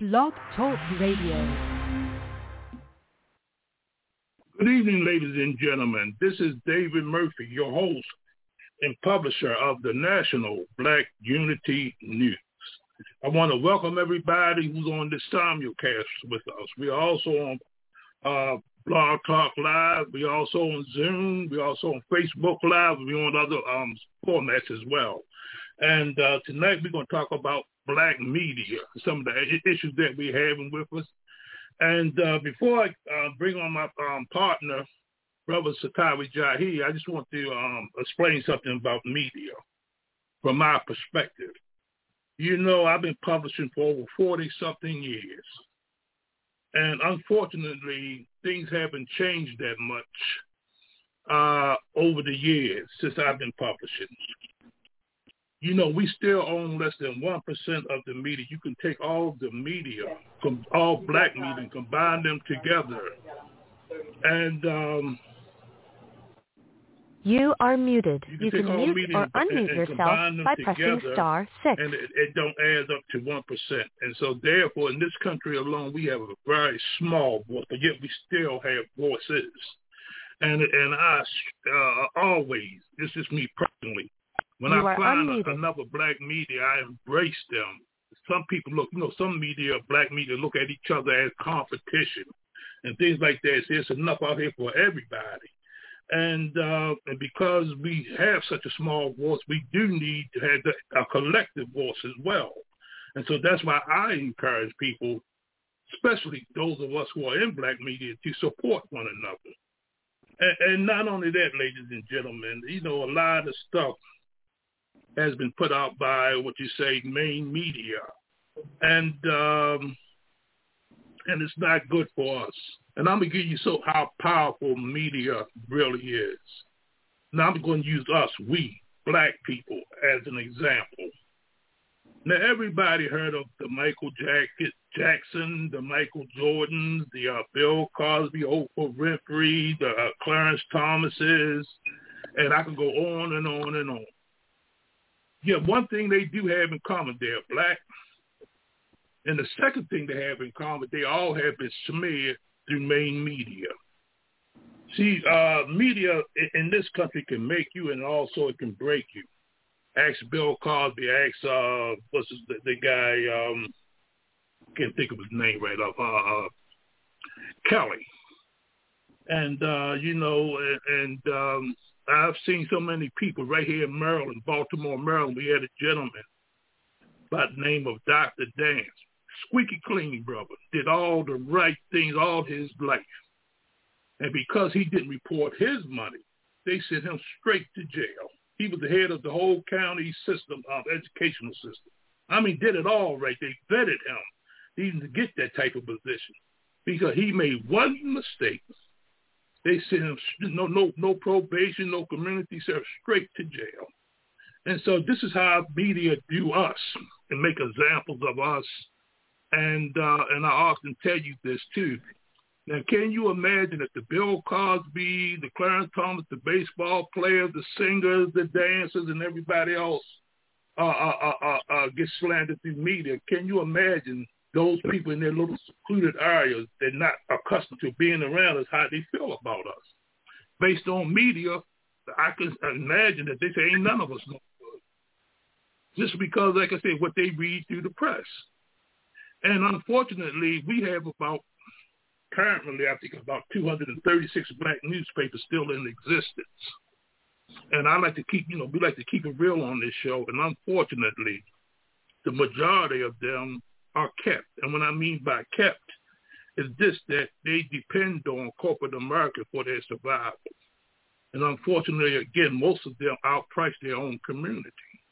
Blog Talk Radio. Good evening, ladies and gentlemen. This is David Murphy, your host and publisher of the National Black Unity News. I want to welcome everybody who's on this simulcast with us. We are also on Blog Talk Live. We're also on Zoom. We're also on Facebook Live. We're on other formats as well. And tonight we're going to talk about black media, some of the issues that we're having with us. And before I bring on my partner, Brother Satawi Jahi, I just want to explain something about media from my perspective. You know, I've been publishing for over 40-something years. And unfortunately, things haven't changed that much over the years since I've been publishing. You know, we still own less than 1% of the media. You can take all of the media, all black media, and combine them together. And you are muted. You can mute or unmute yourself by pressing *6. And it don't add up to 1%. And so therefore, in this country alone, we have a very small voice, but yet we still have voices. And I always, this is me personally, when I find another black media, I embrace them. Some people look, some media, black media, look at each other as competition and things like that. So there's enough out here for everybody. And because we have such a small voice, we do need to have a collective voice as well. And so that's why I encourage people, especially those of us who are in black media, to support one another. And not only that, ladies and gentlemen, a lot of stuff has been put out by main media, and it's not good for us. And I'm gonna give you how powerful media really is. Now I'm going to use us, we black people, as an example. Now everybody heard of the Michael Jackson, the Michael Jordans, the Bill Cosby, Oprah Winfrey, the Clarence Thomases, and I can go on and on and on. Yeah, one thing they do have in common, they're black. And the second thing they have in common, they all have been smeared through main media. See, media in this country can make you, and also it can break you. Ask Bill Cosby, ask, the guy, can't think of his name right off, Kelly. And, I've seen so many people right here in Maryland, Baltimore, Maryland. We had a gentleman by the name of Dr. Dance, squeaky clean brother, did all the right things all his life. And because he didn't report his money, they sent him straight to jail. He was the head of the whole county system, educational system. I mean, did it all right. They vetted him even to get that type of position because he made one mistake. They sent him no probation, no community service, straight to jail. And so this is how media do us and make examples of us. And I often tell you this too. Now, can you imagine if the Bill Cosby, the Clarence Thomas, the baseball players, the singers, the dancers, and everybody else get slandered through media? Can you imagine those people in their little secluded areas, they're not accustomed to being around us, how they feel about us? Based on media, I can imagine that they say, ain't none of us no good. Just because, like I said, what they read through the press. And unfortunately, we have currently, I think about 236 black newspapers still in existence. And I like to keep, we like to keep it real on this show. And unfortunately, the majority of them are kept. And what I mean by kept is this, that they depend on corporate America for their survival. And unfortunately, again, most of them outprice their own community.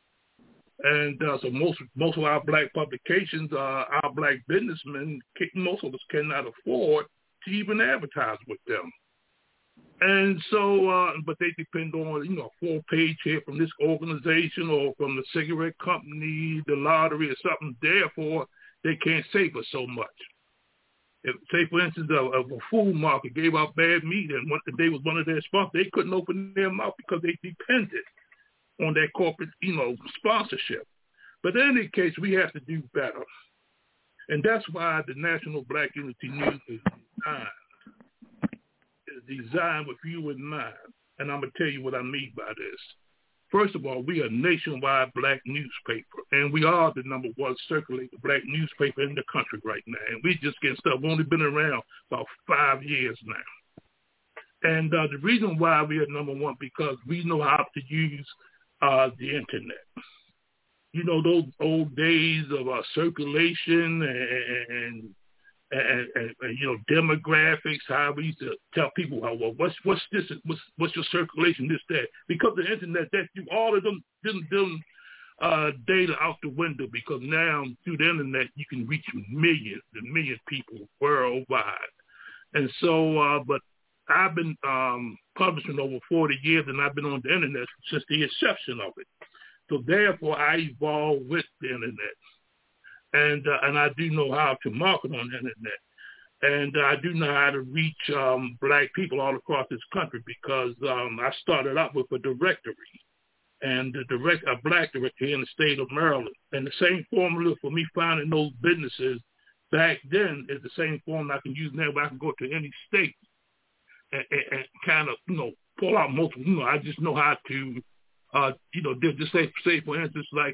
And so most of our black publications, our black businessmen, most of us cannot afford to even advertise with them. And so, but they depend on, a full page here from this organization or from the cigarette company, the lottery or something. Therefore, they can't save us so much. If, say, for instance, a food market gave out bad meat and they was one of their sponsors, they couldn't open their mouth because they depended on that corporate, sponsorship. But in any case, we have to do better. And that's why the National Black Unity News is designed with you in mind. And I'm going to tell you what I mean by this. First of all, we are a nationwide black newspaper, and we are the number one circulating black newspaper in the country right now. And we just getting stuff. We've only been around about 5 years now. And the reason why we are number one, because we know how to use the internet. You know, those old days of circulation and you know, demographics, how we used to tell people, well, what's this, what's your circulation, this, that. Because of the internet, that you all of them data out the window, because now through the internet you can reach millions and millions of people worldwide. And so, but I've been publishing over 40 years, and I've been on the internet since the inception of it. So therefore, I evolved with the internet. And I do know how to market on the internet. And I do know how to reach black people all across this country, because I started out with a directory, and a black directory in the state of Maryland. And the same formula for me finding those businesses back then is the same formula I can use now, where I can go to any state and kind of, you know, pull out multiple, you know, I just know how to, you know, just say for instance, like,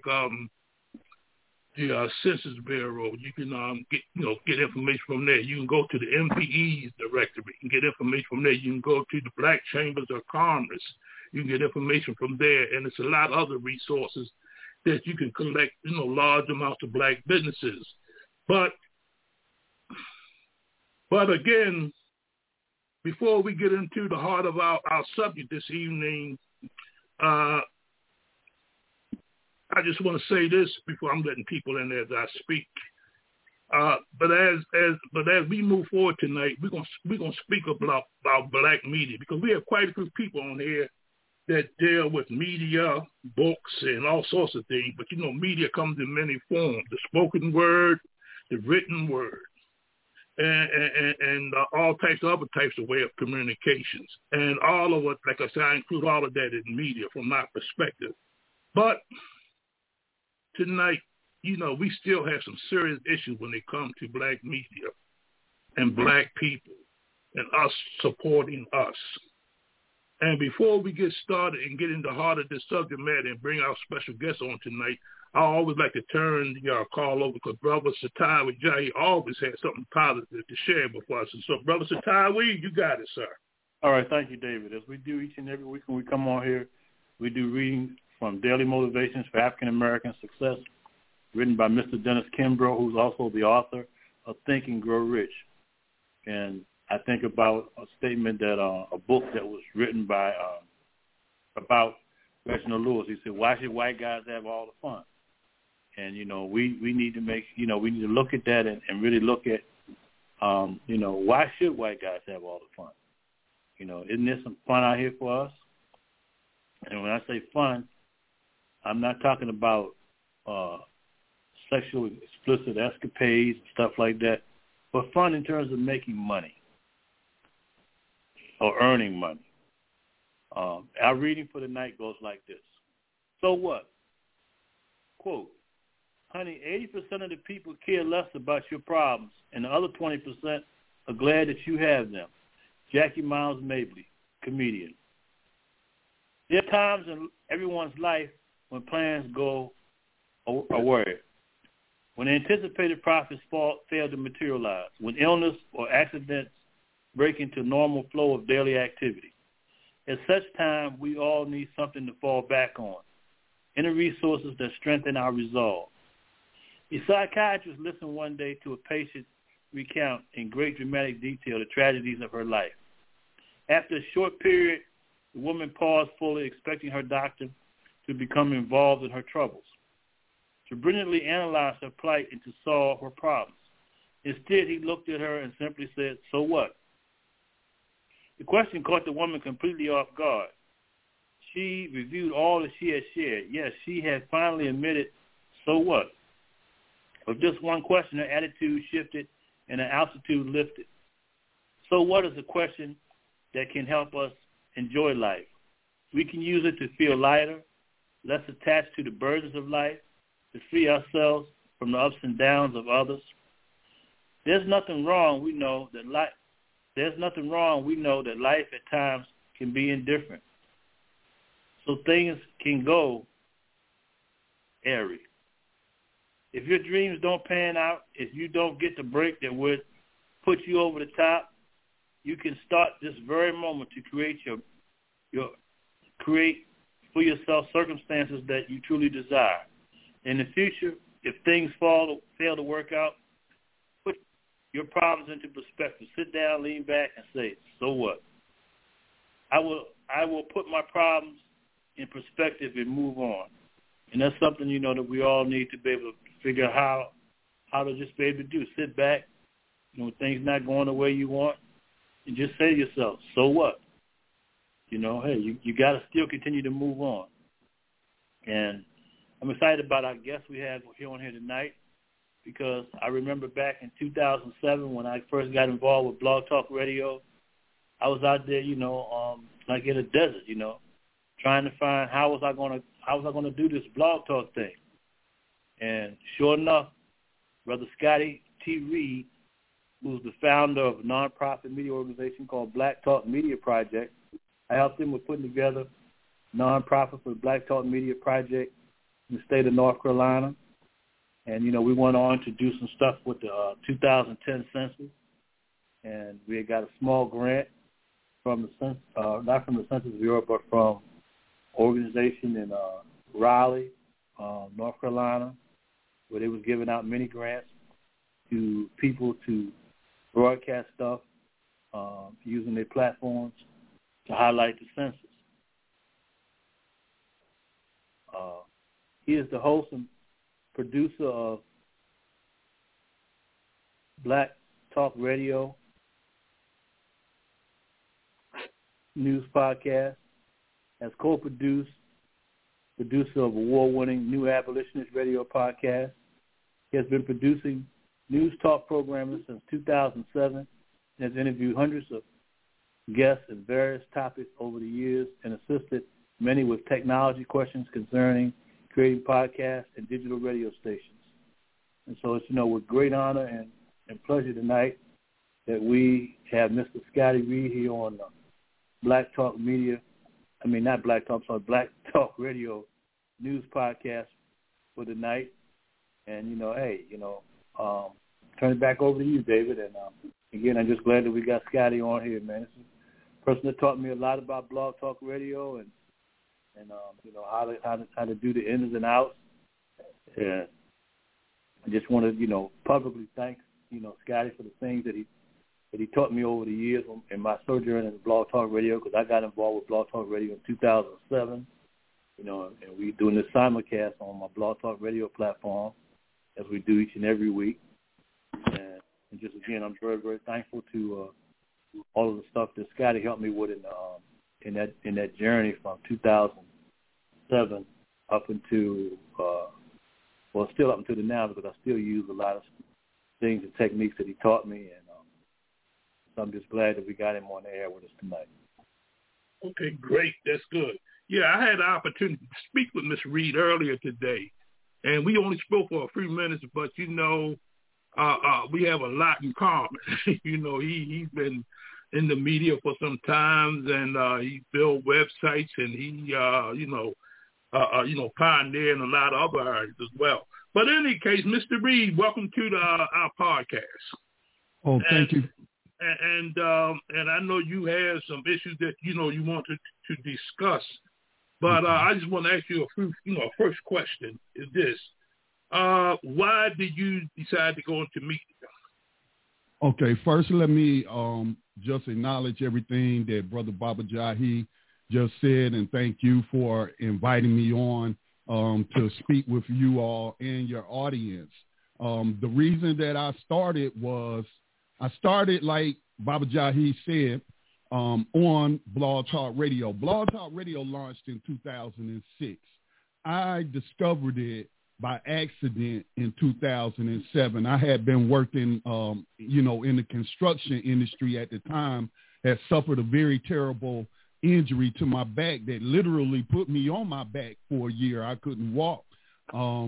the Census Bureau, you can get information from there. You can go to the MPE's directory and get information from there. You can go to the Black Chambers of Commerce. You can get information from there, and it's a lot of other resources that you can collect, you know, large amounts of black businesses. But again, before we get into the heart of our subject this evening, I just want to say this before I'm letting people in as I speak. But as we move forward tonight, we're gonna speak about black media, because we have quite a few people on here that deal with media, books, and all sorts of things. But you know, media comes in many forms: the spoken word, the written word, and all types of other types of way of communications. And all of it, like I said, I include all of that in media from my perspective. But tonight, you know, we still have some serious issues when it comes to black media and black people and us supporting us. And before we get started and get into the heart of this subject matter and bring our special guest on tonight, I always like to turn your call over, because Brother Satawi Jahi always has something positive to share with us. And so, Brother Satawi, you got it, sir. All right, thank you, David. As we do each and every week when we come on here, we do readings from Daily Motivations for African American Success, written by Mr. Dennis Kimbrough, who's also the author of Think and Grow Rich. And I think about a statement that a book that was written by about Reginald Lewis. He said, "Why should white guys have all the fun?" And you know, we need to make, you know, we need to look at that and really look at, you know, why should white guys have all the fun? You know, isn't there some fun out here for us? And when I say fun, I'm not talking about sexual explicit escapades and stuff like that, but fun in terms of making money or earning money. Our reading for the night goes like this. So what? Quote, "Honey, 80% of the people care less about your problems, and the other 20% are glad that you have them." Jackie Miles Mabley, comedian. There are times in everyone's life when plans go awry, when anticipated profits fail to materialize, when illness or accidents break into normal flow of daily activity. At such time, we all need something to fall back on, inner resources that strengthen our resolve. A psychiatrist listened one day to a patient recount in great dramatic detail the tragedies of her life. After a short period, the woman paused fully, expecting her doctor to become involved in her troubles, to brilliantly analyze her plight and to solve her problems. Instead, he looked at her and simply said, "So what?" The question caught the woman completely off guard. She reviewed all that she had shared. Yes, she had finally admitted, "So what?" With just one question, her attitude shifted and her altitude lifted. So what is a question that can help us enjoy life? We can use it to feel lighter, less attached to the burdens of life, to free ourselves from the ups and downs of others. there's nothing wrong. We know that life at times can be indifferent. So things can go airy. If your dreams don't pan out, if you don't get the break that would put you over the top, you can start this very moment to create create for yourself circumstances that you truly desire. In the future, if things fail to work out, put your problems into perspective. Sit down, lean back, and say, so what? I will put my problems in perspective and move on. And that's something, that we all need to be able to figure out how to just be able to do. Sit back, when things not going the way you want, and just say to yourself, so what? Hey, you got to still continue to move on. And I'm excited about our guests we have here on here tonight, because I remember back in 2007 when I first got involved with Blog Talk Radio, I was out there, like in a desert, trying to find how was I going to do this Blog Talk thing. And sure enough, Brother Scotty T. Reed, who's the founder of a nonprofit media organization called Black Talk Media Project, I helped him with putting together a nonprofit for the Black Talk Media Project in the state of North Carolina. And, we went on to do some stuff with the 2010 census. And we had got a small grant from the not from the Census Bureau, but from an organization in Raleigh, North Carolina, where they was giving out many grants to people to broadcast stuff using their platforms to highlight the census. He is the host and producer of Black Talk Radio News Podcast, has co-produced, producer of award-winning New Abolitionist Radio Podcast. He has been producing news talk programming since 2007 and has interviewed hundreds of guests in various topics over the years and assisted many with technology questions concerning creating podcasts and digital radio stations. And so it's, with great honor and pleasure tonight that we have Mr. Scotty Reed here on Black Talk Radio News Podcast for the night. And, turn it back over to you, David. And, again, I'm just glad that we got Scotty on here, man. This is a person that taught me a lot about Blog Talk Radio and how to do the ins and outs. And I just want to, publicly thank, Scotty for the things that he taught me over the years in my sojourn in Blog Talk Radio, because I got involved with Blog Talk Radio in 2007, and we're doing this simulcast on my Blog Talk Radio platform as we do each and every week. And just, again, I'm very, very thankful to all of the stuff that Scotty helped me with in that journey from 2007 up until, still up until now, because I still use a lot of things and techniques that he taught me. And so I'm just glad that we got him on the air with us tonight. Okay, great. That's good. Yeah, I had the opportunity to speak with Ms. Reed earlier today, and we only spoke for a few minutes, but, we have a lot in common. He's been in the media for some time, and he built websites, and he, pioneered in a lot of other areas as well. But in any case, Mr. Reed, welcome to our podcast. Oh, thank you. And I know you have some issues that, you wanted to discuss. But I just want to ask you first question is this. Why did you decide to go into media? Okay, first let me just acknowledge everything that Brother Baba Jahi just said, and thank you for inviting me on to speak with you all and your audience. The reason that I started like Baba Jahi said, on Blog Talk Radio. Blog Talk Radio launched in 2006. I discovered it by accident in 2007. I had been working, in the construction industry at the time, had suffered a very terrible injury to my back that literally put me on my back for a year. I couldn't walk.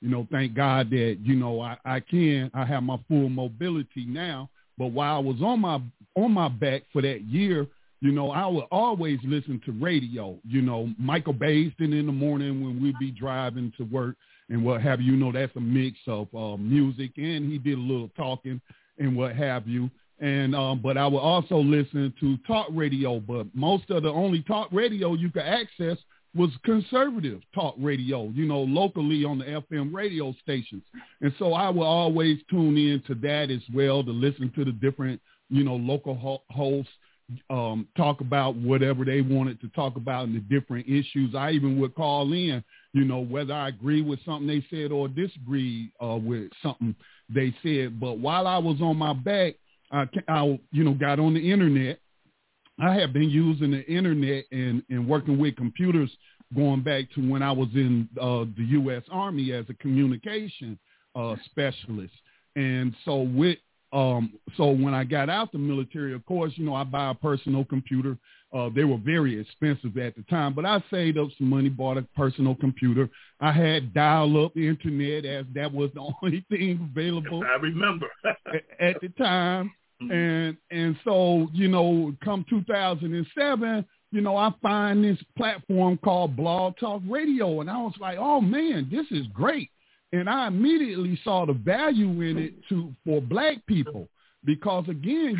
thank God that, I have my full mobility now. But while I was on my back for that year, I would always listen to radio, Michael Baisden in the morning when we'd be driving to work and what have you. That's a mix of music, and he did a little talking and what have you. And but I would also listen to talk radio, but most of the only talk radio you could access was conservative talk radio, locally on the FM radio stations. And so I would always tune in to that as well, to listen to the different, local hosts talk about whatever they wanted to talk about and the different issues. I even would call in, whether I agree with something they said or disagree with something they said. But while I was on my back, I got on the internet. I have been using the internet and working with computers going back to when I was in the U.S. Army as a communication specialist. And so when I got out the military, of course, I buy a personal computer. They were very expensive at the time, but I saved up some money, bought a personal computer. I had dial-up internet, as that was the only thing available. I remember. at the time. And so, come 2007, I find this platform called Blog Talk Radio. And I was like, oh, man, this is great. And I immediately saw the value in it for black people because, again,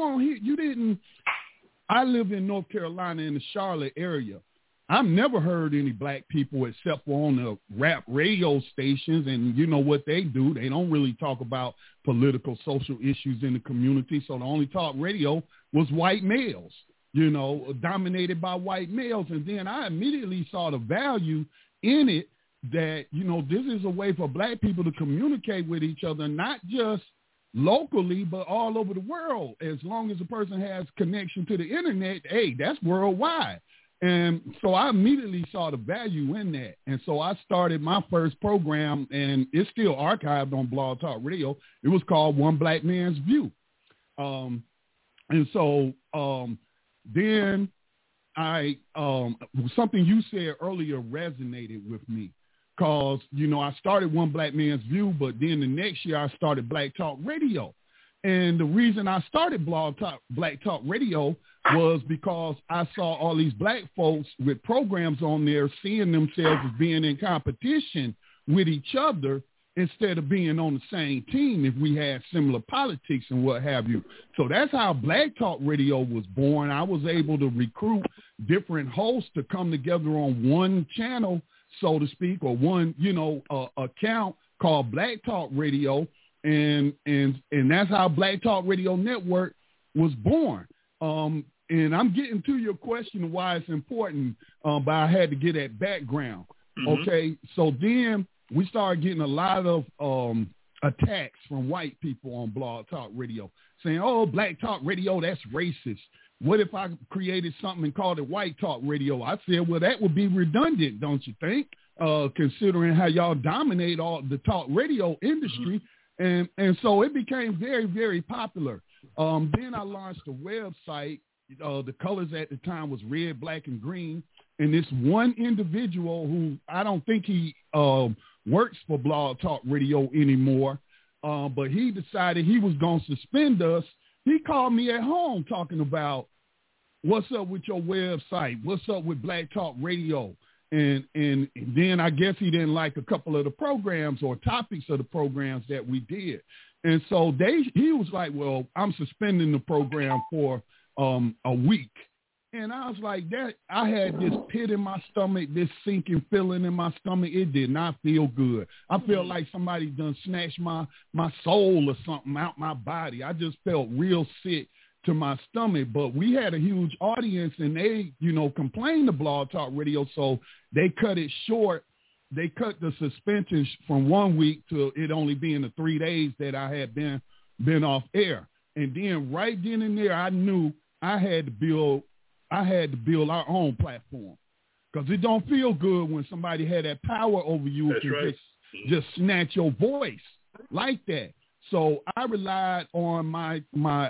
I live in North Carolina in the Charlotte area. I've never heard any black people except for on the rap radio stations, and you know what they do. They don't really talk about political, social issues in the community, so the only talk radio was white males, dominated by white males. And then I immediately saw the value in it that, this is a way for black people to communicate with each other, not just locally, but all over the world. As long as a person has connection to the internet, hey, that's worldwide. And so I immediately saw the value in that. And so I started my first program, and it's still archived on Blog Talk Radio. It was called One Black Man's View. And so then something you said earlier resonated with me because, I started One Black Man's View, but then the next year I started Black Talk Radio. And the reason I started Black Talk Radio was because I saw all these black folks with programs on there seeing themselves as being in competition with each other instead of being on the same team if we had similar politics and what have you. So that's how Black Talk Radio was born. I was able to recruit different hosts to come together on one channel, so to speak, or one, account called Black Talk Radio. And that's how Black Talk Radio Network was born. And I'm getting to your question of why it's important, but I had to get that background. Mm-hmm. Okay, so then we started getting a lot of attacks from white people on Blog Talk Radio saying, oh, Black Talk Radio, that's racist. What if I created something and called it White Talk Radio? I said, well, that would be redundant, don't you think, considering how y'all dominate all the talk radio industry. Mm-hmm. And so it became very, very popular. Then I launched a website. The colors at the time was red, black, and green. And this one individual who I don't think he works for Blog Talk Radio anymore, but he decided he was going to suspend us. He called me at home talking about what's up with your website, what's up with Black Talk Radio. And then I guess he didn't like a couple of the programs or topics of the programs that we did. And so he was like, well, I'm suspending the program for a week. And I was like, that. I had this pit in my stomach, this sinking feeling in my stomach. It did not feel good. I felt like somebody done snatched my soul or something out my body. I just felt real sick to my stomach. But we had a huge audience, and they, complained to Blog Talk Radio, so they cut it short. They cut the suspension from 1 week to it only being the 3 days that I had been off air. And then right then and there, I knew I had to build our own platform, because it don't feel good when somebody had that power over you. That's right. Just snatch your voice like that. So I relied on my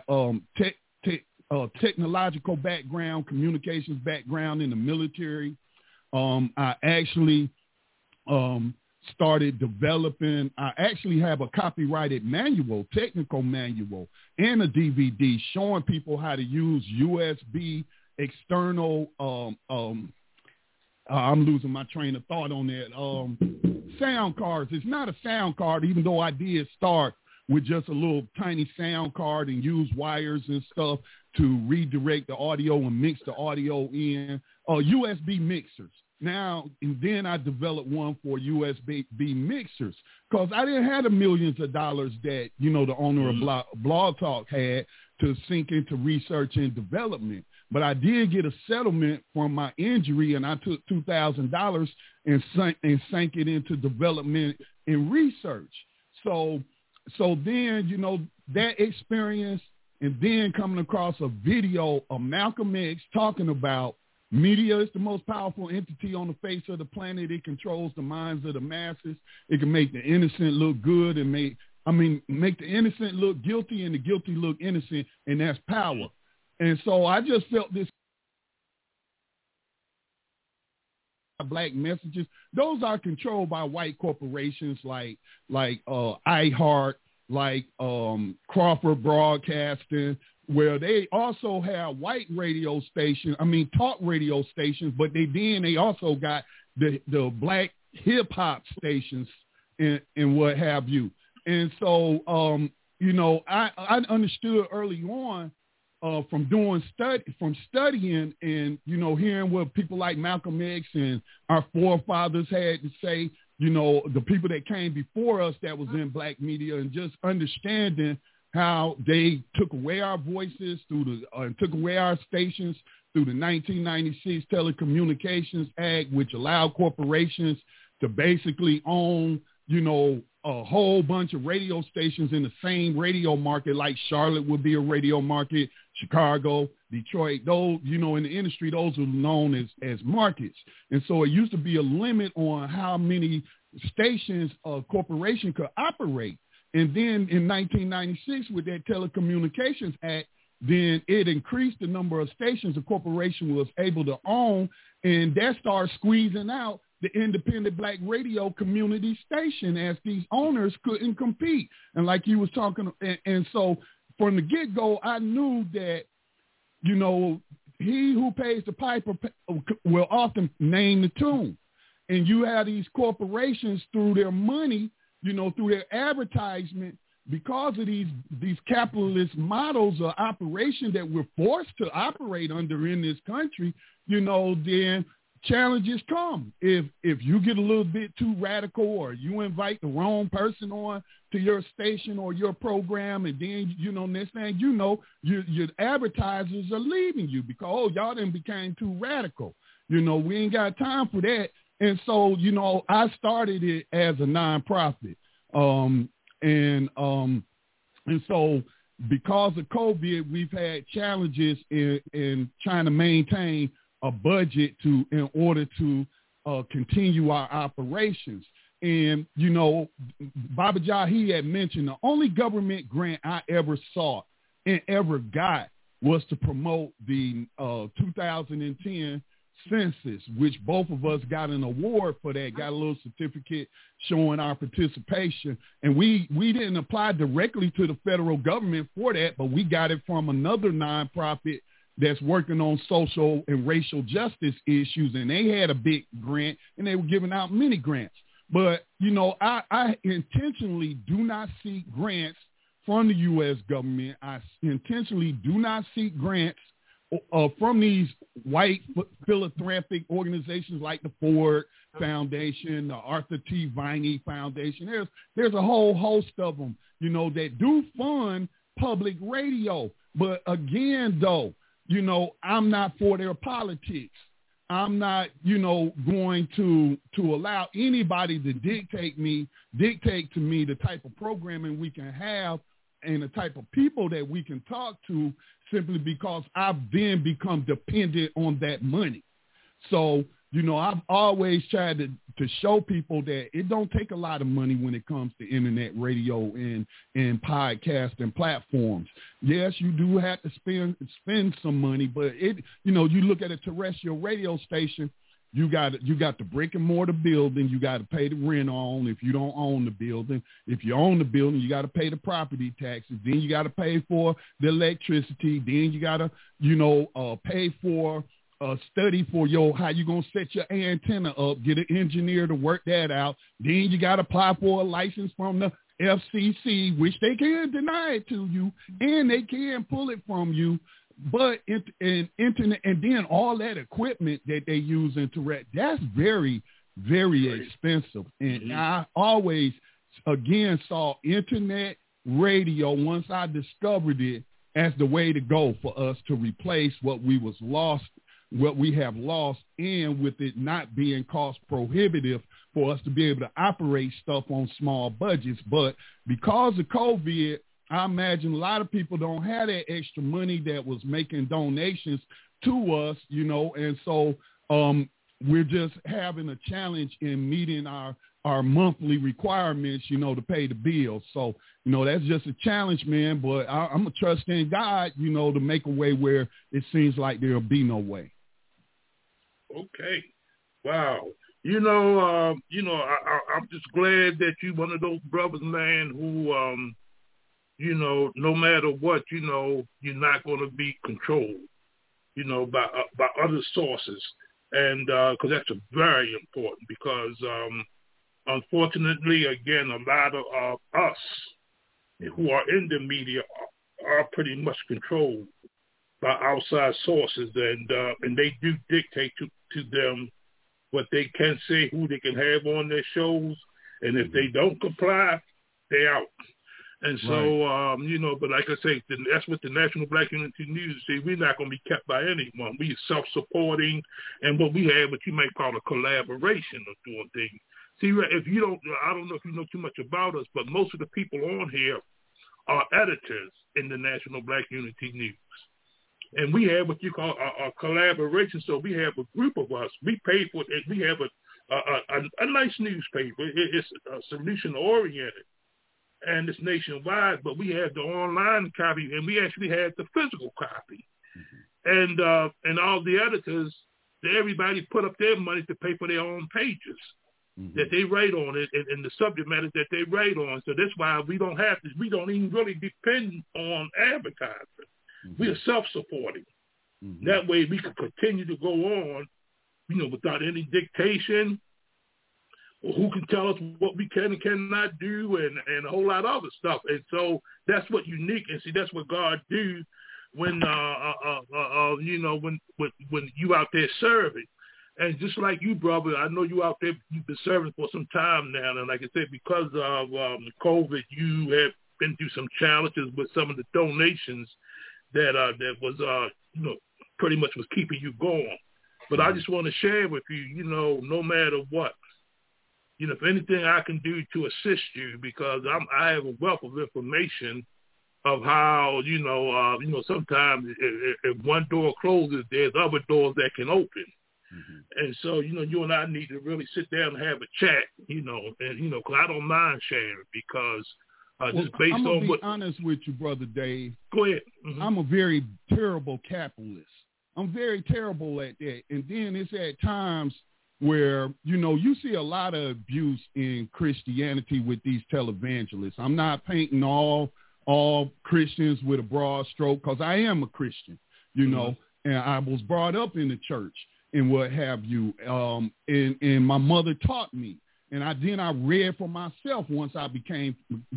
technological background, communications background in the military. I actually started developing. I actually have a copyrighted manual, technical manual, and a DVD showing people how to use USB external. I'm losing my train of thought on that. Sound cards. It's not a sound card, even though I did start with just a little tiny sound card and use wires and stuff to redirect the audio and mix the audio in. USB mixers. Now, and then I developed one for USB mixers because I didn't have the millions of dollars that, the owner of Blog Talk had to sink into research and development. But I did get a settlement from my injury, and I took $2,000 and sank it into development and research. So then, that experience, and then coming across a video of Malcolm X talking about media is the most powerful entity on the face of the planet. It controls the minds of the masses. It can make the innocent look good and make the innocent look guilty and the guilty look innocent, and that's power. And so I just felt this black messages. Those are controlled by white corporations like iHeart, like Crawford Broadcasting, where they also have white radio stations, talk radio stations, but they also got the black hip hop stations and what have you. And so, I understood early on from studying and, hearing what people like Malcolm X and our forefathers had to say, the people that came before us that was in black media, and just understanding how they took away our voices took away our stations through the 1996 Telecommunications Act, which allowed corporations to basically own, a whole bunch of radio stations in the same radio market, like Charlotte would be a radio market, Chicago, Detroit. Those, in the industry, those are known as markets. And so it used to be a limit on how many stations a corporation could operate. And then in 1996, with that Telecommunications Act, then it increased the number of stations a corporation was able to own, and that started squeezing out the independent black radio community station as these owners couldn't compete. And like you was talking, and so from the get-go, I knew that, he who pays the piper will often name the tune. And you have these corporations through their money, through their advertisement, because of these capitalist models of operation that we're forced to operate under in this country, then challenges come. If you get a little bit too radical, or you invite the wrong person on to your station or your program, and then, next thing your advertisers are leaving you because, y'all done became too radical. We ain't got time for that. And so, I started it as a nonprofit. And so because of COVID, we've had challenges in trying to maintain a budget in order to continue our operations. And, Baba Jahi had mentioned the only government grant I ever saw and ever got was to promote the 2010 census, which both of us got an award for that, got a little certificate showing our participation. And we didn't apply directly to the federal government for that, but we got it from another nonprofit that's working on social and racial justice issues, and they had a big grant, and they were giving out many grants. But, I intentionally do not seek grants from the U.S. government. I intentionally do not seek grants from these white philanthropic organizations like the Ford Foundation, the Arthur T. Viney Foundation. There's a whole host of them, that do fund public radio. But again, though, I'm not for their politics. I'm not, going to allow anybody to dictate to me the type of programming we can have and the type of people that we can talk to, simply because I've then become dependent on that money. So, I've always tried to show people that it don't take a lot of money when it comes to internet radio and podcast and platforms. Yes, you do have to spend some money, but you look at a terrestrial radio station, You got the brick and mortar building. You got to pay the rent on if you don't own the building. If you own the building, you got to pay the property taxes. Then you got to pay for the electricity. Then you got to, pay for a study for how you going to set your antenna up, get an engineer to work that out. Then you got to apply for a license from the FCC, which they can deny it to you, and they can pull it from you. But internet, and then all that equipment that they use that's very, very expensive. And I always, again, saw internet radio, once I discovered it, as the way to go for us to replace what we have lost, and with it not being cost prohibitive for us to be able to operate stuff on small budgets. But because of COVID, I imagine a lot of people don't have that extra money that was making donations to us, and so we're just having a challenge in meeting our monthly requirements, to pay the bills. So, that's just a challenge, man, but I'm a trust in God, to make a way where it seems like there'll be no way. Okay. Wow. I'm just glad that you're one of those brothers, man, who, no matter what, you're not going to be controlled, by other sources. And because that's very important, because unfortunately, again, a lot of us who are in the media are pretty much controlled by outside sources, and they do dictate to them what they can say, who they can have on their shows, and if they don't comply, they're out. And so, but like I say, that's what the National Black Unity News say. We're not going to be kept by anyone. We are self-supporting, and what we have, what you might call a collaboration of doing things. See, if you don't, I don't know if you know too much about us, but most of the people on here are editors in the National Black Unity News. And we have what you call a collaboration. So we have a group of us. We pay for it. We have a nice newspaper. It's solution-oriented, and it's nationwide, but we have the online copy, and we actually have the physical copy. Mm-hmm. And all the editors, everybody put up their money to pay for their own pages that they write on it, and the subject matter that they write on. So that's why we don't even really depend on advertising. Mm-hmm. We are self-supporting. Mm-hmm. That way we can continue to go on, without any dictation, or who can tell us what we can and cannot do, and a whole lot of other stuff. And so that's what unique, and see, that's what God do when when you out there serving. And just like you, brother, I know you out there, you've been serving for some time now, and like I said, because of COVID, you have been through some challenges with some of the donations that was pretty much was keeping you going. But I just want to share with you, no matter what, if anything I can do to assist you, because I have a wealth of information of how, sometimes if one door closes, there's other doors that can open. Mm-hmm. And so, you and I need to really sit down and have a chat, because I don't mind sharing, because just based on what... I'm going to be honest with you, Brother Dave. Go ahead. Mm-hmm. I'm a very terrible capitalist. I'm very terrible at that. And then it's at times where, you see a lot of abuse in Christianity with these televangelists. I'm not painting all Christians with a broad stroke, because I am a Christian, and I was brought up in the church and what have you. And my mother taught me. And I read for myself once I became,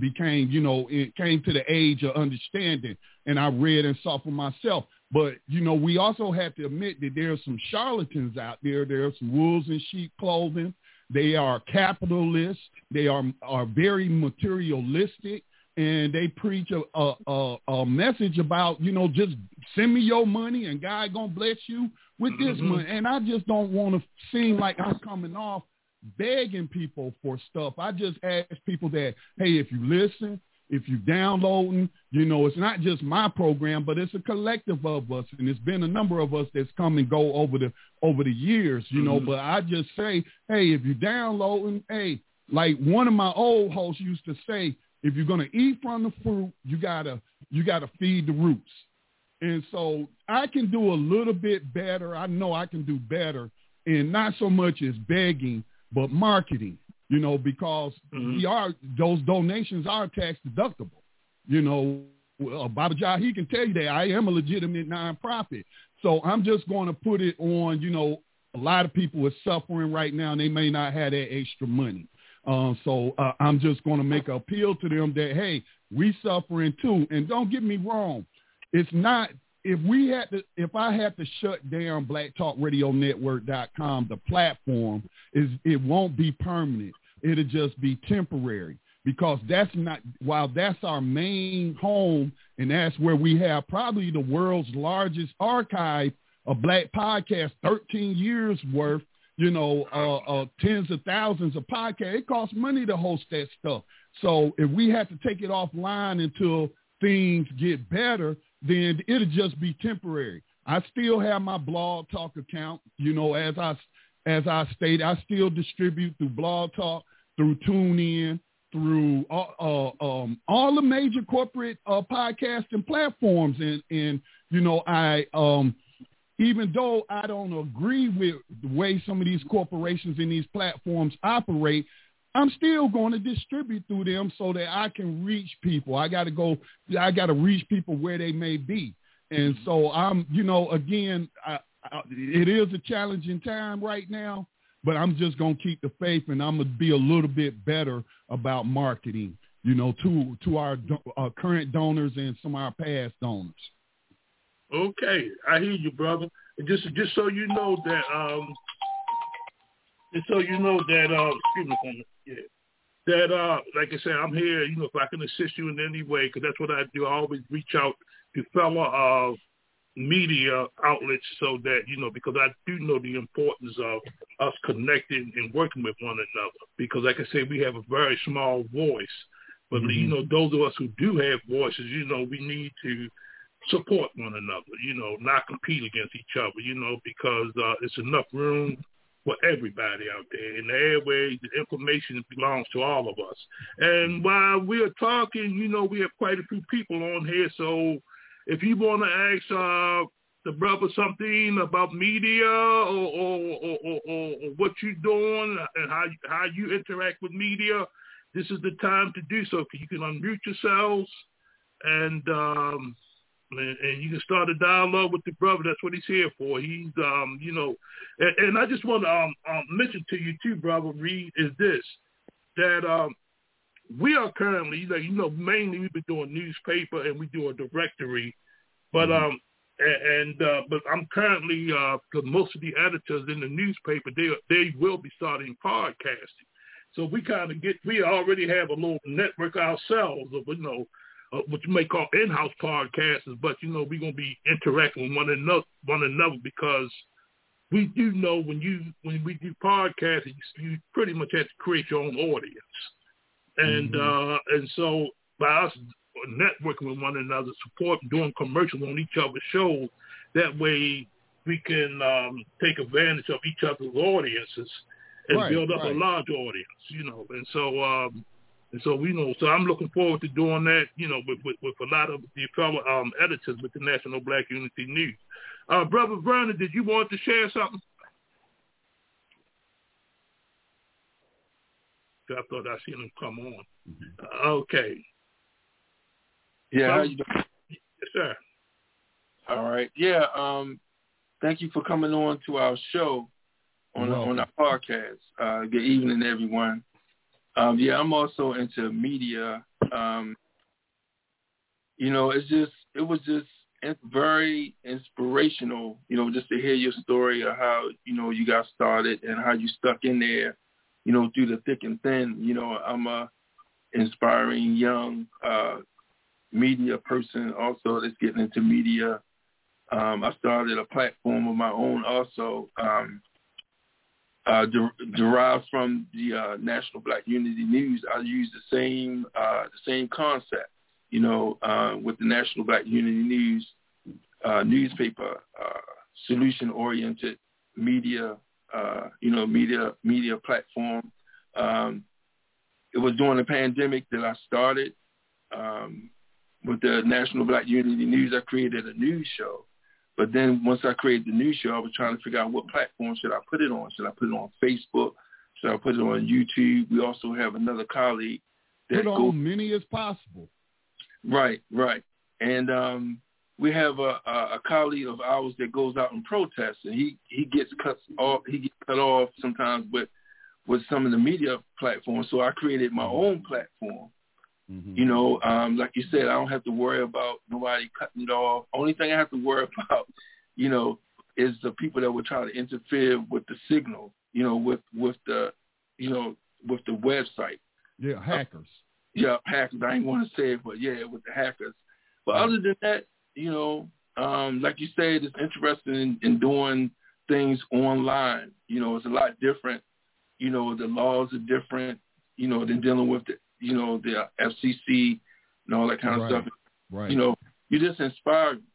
it came to the age of understanding, and I read and saw for myself. But, we also have to admit that there are some charlatans out there. There are some wolves in sheep clothing. They are capitalists. They are very materialistic, and they preach a message about, just send me your money and God going to bless you with this money. And I just don't want to seem like I'm coming off begging people for stuff. I just ask people that, hey, if you listen, if you downloading, it's not just my program, but it's a collective of us, and it's been a number of us that's come and go over the years, But I just say, hey, if you downloading, hey, like one of my old hosts used to say, if you're gonna eat from the fruit, you gotta feed the roots. And so I can do a little bit better. I know I can do better and not so much as begging, but marketing, you know, because those donations are tax deductible. You know, Baba Jah, he can tell you that I am a legitimate nonprofit. So I'm just going to put it on, you know, a lot of people are suffering right now and they may not have that extra money. So I'm just going to make an appeal to them that, hey, we suffering too. And don't get me wrong. It's not, if I had to shut down blacktalkradionetwork.com, the platform, it won't be permanent. It'll just be temporary, because while that's our main home, and that's where we have probably the world's largest archive of black podcasts, 13 years worth, you know, tens of thousands of podcasts. It costs money to host that stuff. So if we have to take it offline until things get better, then it'll just be temporary. I still have my Blog Talk account. You know, as I stated, I still distribute through Blog Talk, through TuneIn, through all the major corporate podcasting platforms. And you know, even though I don't agree with the way some of these corporations and these platforms operate, I'm still going to distribute through them so that I can reach people. I got to reach people where they may be. And so I'm, you know, again, it is a challenging time right now, but I'm just going to keep the faith, and I'm going to be a little bit better about marketing, you know, to our current donors and some of our past donors. Okay, I hear you, brother. And just so you know that, excuse me, that like I said, I'm here. You know, if I can assist you in any way, because that's what I do. I always reach out to fellow media outlets, so that, you know, because I do know the importance of us connecting and working with one another. Because, like I said, we have a very small voice, but you know, those of us who do have voices, you know, we need to support one another, you know, not compete against each other, you know, because it's enough room for everybody out there. In the airways, the information belongs to all of us. And while we're talking, you know, we have quite a few people on here. So if you want to ask the brother something about media or what you're doing and how you interact with media, this is the time to do so. You can unmute yourselves and you can start a dialogue with the brother. That's what he's here for. He's, you know, and I just want to mention to you too, brother Reed, is this, that we are currently, like, you know, mainly we've been doing newspaper and we do a directory, but but I'm currently, because most of the editors in the newspaper, they will be starting podcasting. So we already have a little network ourselves of, you know, what you may call in-house podcasters, but, you know, we're going to be interacting with one another because we do know when we do podcasting, you pretty much have to create your own audience. And so by us networking with one another, supporting, doing commercials on each other's shows, that way we can take advantage of each other's audiences and build up a large audience, you know. And so we know. So I'm looking forward to doing that, you know, with a lot of the fellow editors with the National Black Unity News. Brother Vernon, did you want to share something? I thought I seen him come on. Okay. Yeah. How you doing? Yes, sir. All right. Yeah. Thank you for coming on to our show on our podcast. Good evening, everyone. Yeah, I'm also into media. You know, it was just very inspirational, you know, just to hear your story of how, you know, you got started and how you stuck in there, you know, through the thick and thin. You know, I'm a inspiring young media person also that's getting into media. I started a platform of my own also, derived from the National Black Unity News. I use the same concept, you know, with the National Black Unity News newspaper, solution-oriented media, you know, media platform. It was during the pandemic that I started. With the National Black Unity News, I created a news show But then once I created the new show, I was trying to figure out what platform should I put it on. Should I put it on Facebook? Should I put it on YouTube? We also have another colleague that put on many as possible. Right. And we have a colleague of ours that goes out and protests, and he gets cut off. He gets cut off sometimes with some of the media platforms. So I created my own platform. Mm-hmm. You know, like you said, I don't have to worry about nobody cutting it off. Only thing I have to worry about, you know, is the people that would try to interfere with the signal. You know, with the website. Yeah, hackers. Hackers. I ain't want to say it, but yeah, with the hackers. But other than that, you know, like you said, it's interesting in doing things online. You know, it's a lot different. You know, the laws are different, you know, than dealing with the FCC and all that kind of stuff. Right. You know, you just inspired me.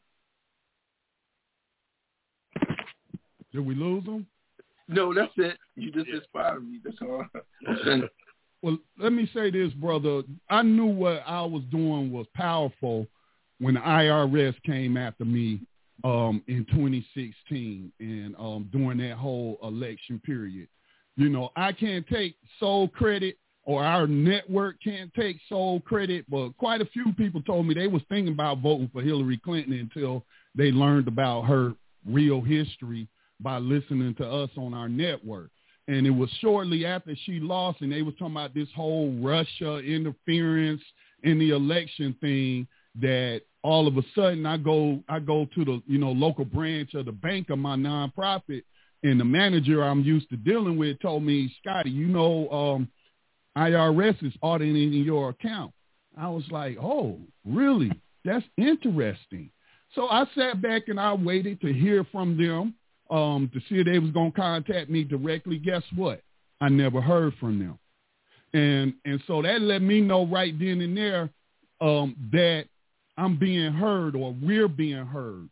Did we lose them? No, that's it. You just inspired me. That's all I'm saying. Well, let me say this, brother. I knew what I was doing was powerful when the IRS came after me in 2016 and during that whole election period. You know, I can't take sole credit, or our network can't take sole credit, but quite a few people told me they was thinking about voting for Hillary Clinton until they learned about her real history by listening to us on our network. And it was shortly after she lost, and they was talking about this whole Russia interference in the election thing, that all of a sudden I go to the, you know, local branch of the bank of my nonprofit, and the manager I'm used to dealing with told me, Scotty, you know, IRS is auditing your account. I was like, oh, really? That's interesting. So I sat back and I waited to hear from them to see if they was going to contact me directly. Guess what? I never heard from them. And so that let me know right then and there that I'm being heard, or we're being heard.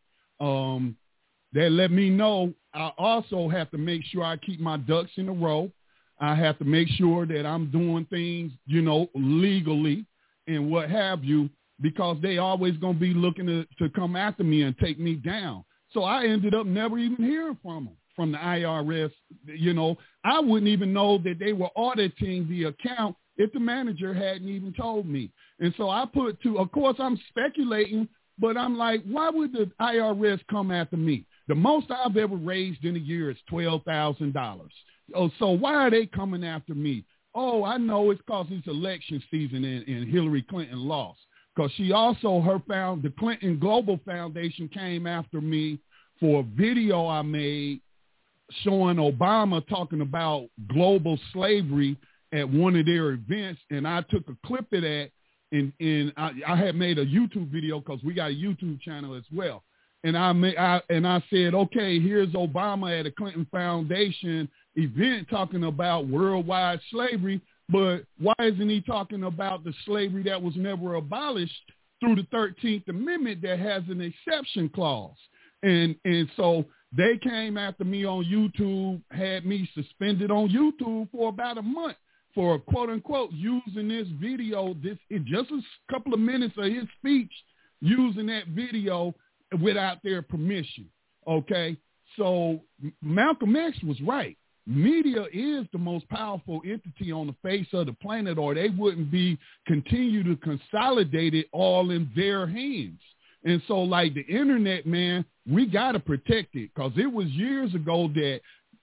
That let me know I also have to make sure I keep my ducks in a row. I have to make sure that I'm doing things, you know, legally and what have you, because they always going to be looking to come after me and take me down. So I ended up never even hearing from them, from the IRS. You know, I wouldn't even know that they were auditing the account if the manager hadn't even told me. And so I put of course, I'm speculating, but I'm like, why would the IRS come after me? The most I've ever raised in a year is $12,000. Oh, so why are they coming after me? Oh, I know it's because it's election season and Hillary Clinton lost. Because she also, the Clinton Global Foundation came after me for a video I made showing Obama talking about global slavery at one of their events, and I took a clip of that, and I had made a YouTube video because we got a YouTube channel as well. And I said, okay, here's Obama at a Clinton Foundation event talking about worldwide slavery, but why isn't he talking about the slavery that was never abolished through the 13th Amendment that has an exception clause? And so they came after me on YouTube, had me suspended on YouTube for about a month for, quote unquote, using this video, in just a couple of minutes of his speech, using that video without their permission. Okay. So Malcolm X was right. Media is the most powerful entity on the face of the planet, or they wouldn't be continue to consolidate it all in their hands. And so like the internet, man, we got to protect it, because it was years ago that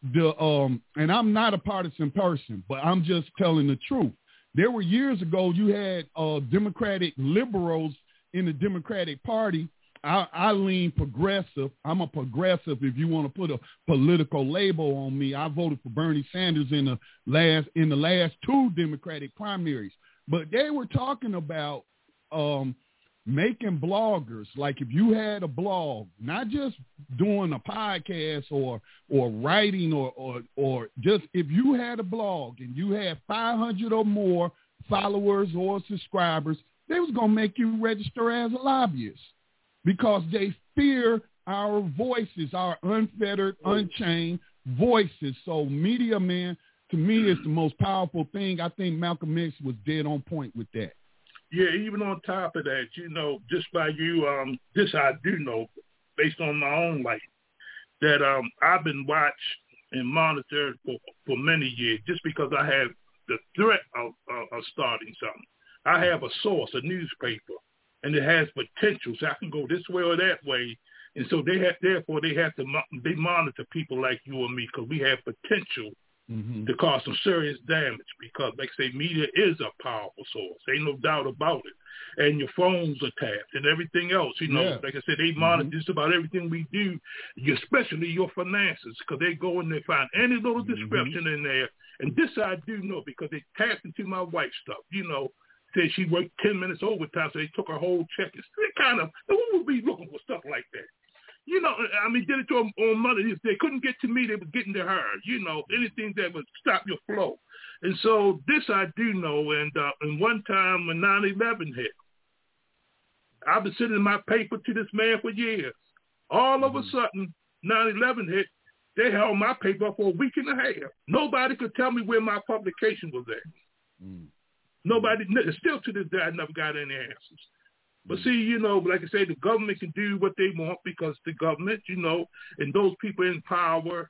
and I'm not a partisan person, but I'm just telling the truth. There were years ago you had Democratic liberals in the Democratic Party. I lean progressive. I'm a progressive if you want to put a political label on me. I voted for Bernie Sanders in the last two Democratic primaries. But they were talking about making bloggers, like if you had a blog, not just doing a podcast or writing or just if you had a blog and you had 500 or more followers or subscribers, they was going to make you register as a lobbyist, because they fear our voices, our unfettered, unchained voices. So media, man, to me is the most powerful thing. I think Malcolm X was dead on point with that. Yeah, even on top of that, you know, just by you, this I do know, based on my own life that I've been watched and monitored for many years just because I have the threat of starting something. I have a source, a newspaper, and it has potential, so I can go this way or that way. And so they monitor people like you and me because we have potential to cause some serious damage because, like I say, media is a powerful source. Ain't no doubt about it. And your phones are tapped and everything else. Like I said, they monitor just about everything we do, especially your finances, because they go and they find any little description in there. And this I do know because they tapped into my wife's stuff. Said she worked 10 minutes overtime, so they took her whole check. It's kind of, who would be looking for stuff like that? Did it to them on money. If they couldn't get to me, they were getting to her. Anything that would stop your flow. And so this I do know. And one time when 9/11 hit, I've been sending my paper to this man for years. All of a sudden, 9/11 hit. They held my paper up for a week and a half. Nobody could tell me where my publication was at. Nobody, still to this day, I never got any answers. But see, like I say, the government can do what they want because the government, and those people in power,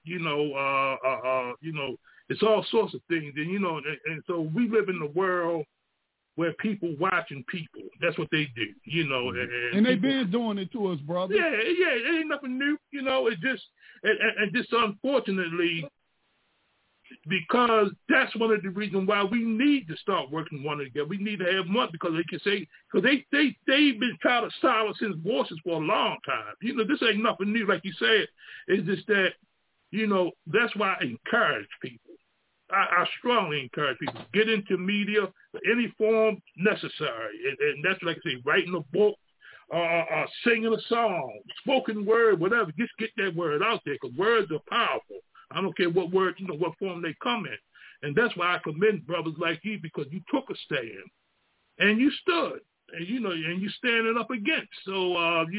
it's all sorts of things. And, and so we live in a world where people watching people. That's what they do, And they've been doing it to us, brother. Yeah, it ain't nothing new, It just, and just unfortunately, because that's one of the reasons why we need to start working one together. We need to have one because they can say, because they've been trying to silence his voices for a long time. This ain't nothing new, like you said. It's just that, that's why I encourage people. I strongly encourage people to get into media in any form necessary. And that's like I say, writing a book, singing a song, spoken word, whatever. Just get that word out there because words are powerful. I don't care what word, what form they come in. And that's why I commend brothers like you because you took a stand and you stood and, and you standing up against. So,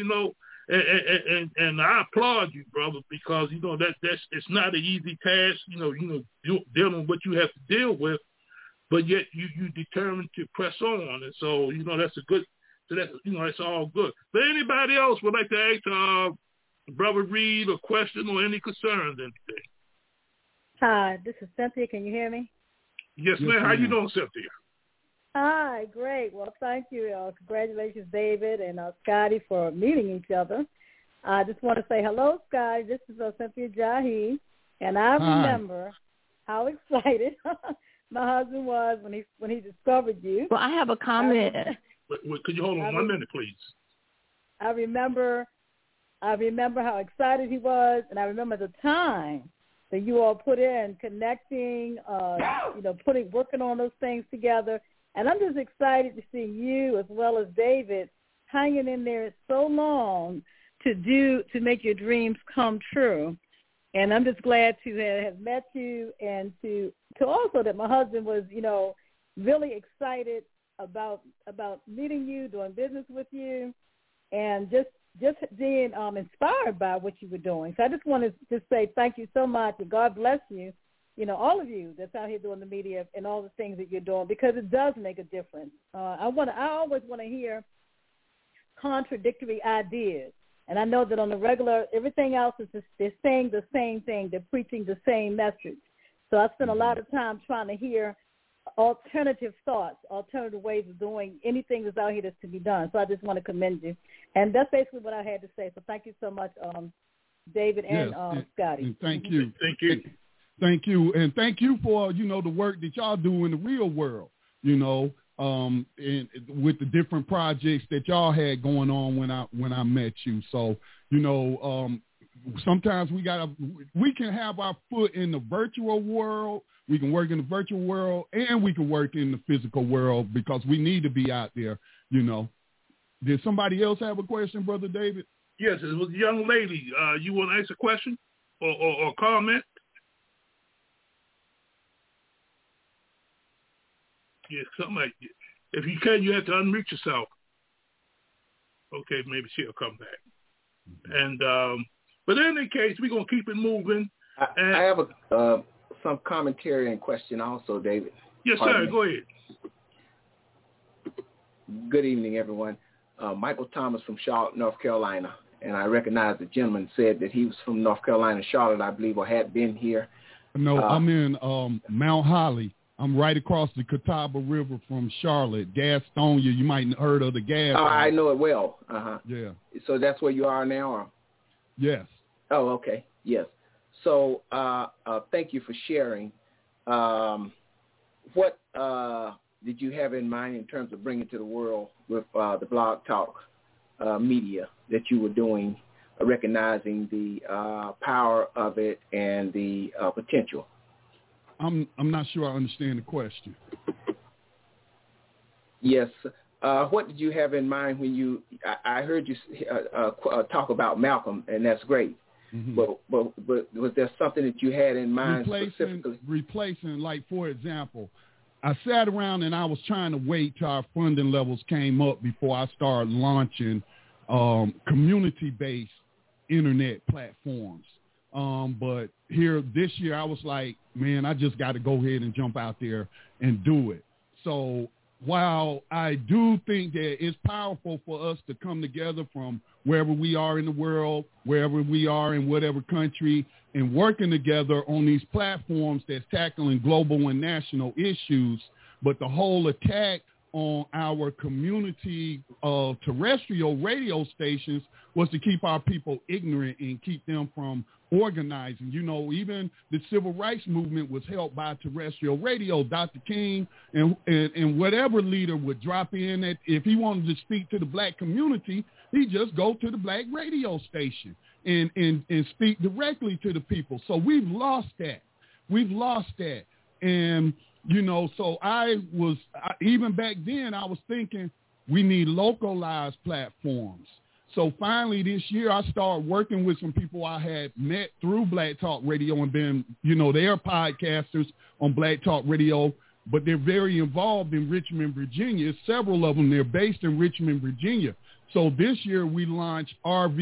and I applaud you, brother, because, that's it's not an easy task, dealing with what you have to deal with, but yet you determined to press on. And so, that's a good, so that's, that's all good. But anybody else would like to ask Brother Reed a question or any concerns, anything? Hi, this is Cynthia. Can you hear me? Yes, ma'am. How you doing, Cynthia? Hi, great. Well, thank you. Congratulations, David and Scotty, for meeting each other. I just want to say hello, Scotty. This is Cynthia Jahi, and I remember how excited my husband was when he discovered you. Well, I have a comment. Could you hold on 1 minute, please? I remember how excited he was, and I remember the time that you all put in connecting, working on those things together. And I'm just excited to see you as well as David hanging in there so long to make your dreams come true. And I'm just glad to have met you and to also that my husband was, really excited about meeting you, doing business with you, and just being inspired by what you were doing. So I just want to just say thank you so much, and God bless you, all of you that's out here doing the media and all the things that you're doing, because it does make a difference. I always want to hear contradictory ideas, and I know that on the regular, everything else is just, they're saying the same thing, they're preaching the same message. So I spend a lot of time trying to hear alternative thoughts, alternative ways of doing anything that's out here that's to be done. So I just want to commend you. And that's basically what I had to say. So thank you so much, David and Scotty. And thank you. Thank you. Thank you. And thank you for, the work that y'all do in the real world, and with the different projects that y'all had going on when I met you. So, sometimes we can have our foot in the virtual world. We can work in the virtual world and we can work in the physical world because we need to be out there, Did somebody else have a question, Brother David? Yes, it was a young lady. You want to ask a question or comment? Yes, something like that. If you can, you have to unmute yourself. Okay, maybe she'll come back. And but in any case, we're gonna keep it moving. I have some commentary and question also, David. Yes, sir. Go ahead. Good evening, everyone. Michael Thomas from Charlotte, North Carolina, and I recognize the gentleman said that he was from North Carolina, Charlotte, I believe, or had been here. No, I'm in Mount Holly. I'm right across the Catawba River from Charlotte, Gastonia. You might have heard of the gas. Oh, I know it well. Yeah. So that's where you are now? Or? Yes. Oh, okay. Yes. So thank you for sharing. What did you have in mind in terms of bringing to the world with the Blog Talk media that you were doing, recognizing the power of it and the potential? I'm not sure I understand the question. Yes. What did you have in mind when you? I heard you talk about Malcolm, and that's great. Mm-hmm. But was there something that you had in mind specifically? Replacing, like, for example, I sat around and I was trying to wait till our funding levels came up before I started launching community-based internet platforms. But here this year, I was like, man, I just got to go ahead and jump out there and do it. So while I do think that it's powerful for us to come together from wherever we are in the world, wherever we are in whatever country, and working together on these platforms that's tackling global and national issues, but the whole attack on our community terrestrial radio stations was to keep our people ignorant and keep them from organizing. You know, even the civil rights movement was helped by terrestrial radio. Dr. King and whatever leader would drop in that if he wanted to speak to the black community, he'd just go to the black radio station and speak directly to the people. So we've lost that. And, you know, so even back then I was thinking we need localized platforms. So finally this year I started working with some people I had met through Black Talk Radio and been, you know, they're podcasters on Black Talk Radio, but they're very involved in Richmond, Virginia. Several of them, they're based in Richmond, Virginia. So this year we launched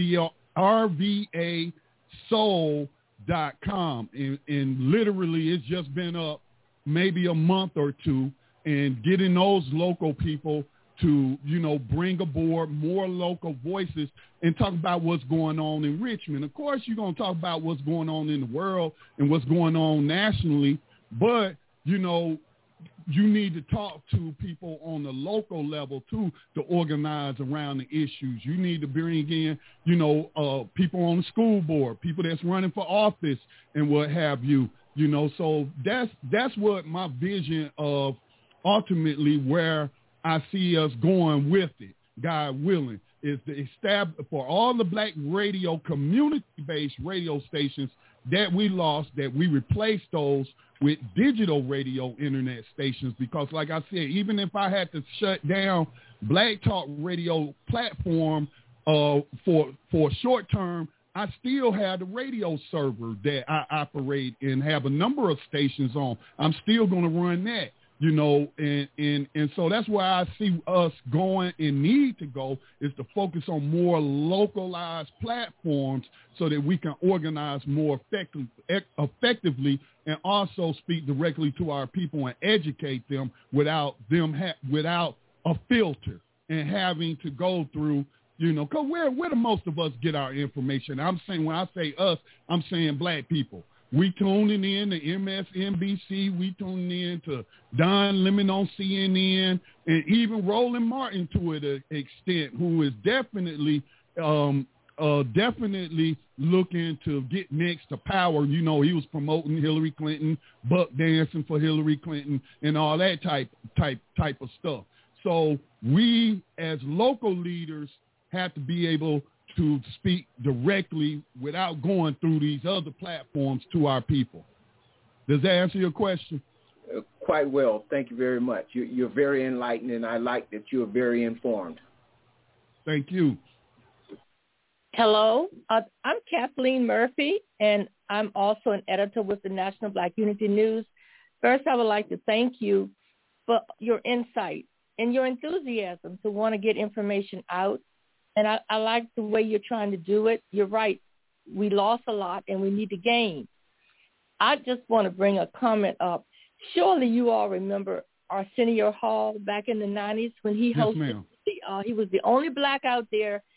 RVASoul.com, and literally it's just been up maybe a month or two, and getting those local people to, you know, bring aboard more local voices and talk about what's going on in Richmond. Of course, you're going to talk about what's going on in the world and what's going on nationally, but, you know, you need to talk to people on the local level, too, to organize around the issues. You need to bring in, you know, people on the school board, people that's running for office and what have you, you know. So that's what my vision of ultimately where I see us going with it, God willing, is to establish for all the black radio, community-based radio stations that we lost, that we replace those with digital radio internet stations. Because like I said, even if I had to shut down Black Talk Radio platform for short term, I still have the radio server that I operate and have a number of stations on. I'm still going to run that. You know, and so that's where I see us going and need to go, is to focus on more localized platforms so that we can organize more effectively and also speak directly to our people and educate them without a filter and having to go through, you know, because where do most of us get our information? I'm saying, when I say us, I'm saying black people. We tuning in to MSNBC. We tuning in to Don Lemon on CNN, and even Roland Martin to an extent, who is definitely looking to get next to power. You know, he was promoting Hillary Clinton, buck dancing for Hillary Clinton, and all that type of stuff. So we, as local leaders, have to be able to speak directly without going through these other platforms to our people. Does that answer your question? Quite well. Thank you very much. You're very enlightened, and I like that you're very informed. Thank you. Hello, I'm Kathleen Murphy, and I'm also an editor with the National Black Unity News. First, I would like to thank you for your insight and your enthusiasm to want to get information out. And I like the way you're trying to do it. You're right. We lost a lot, and we need to gain. I just want to bring a comment up. Surely you all remember Arsenio Hall back in the 90s when he hosted. Yes, ma'am. He was the only black out there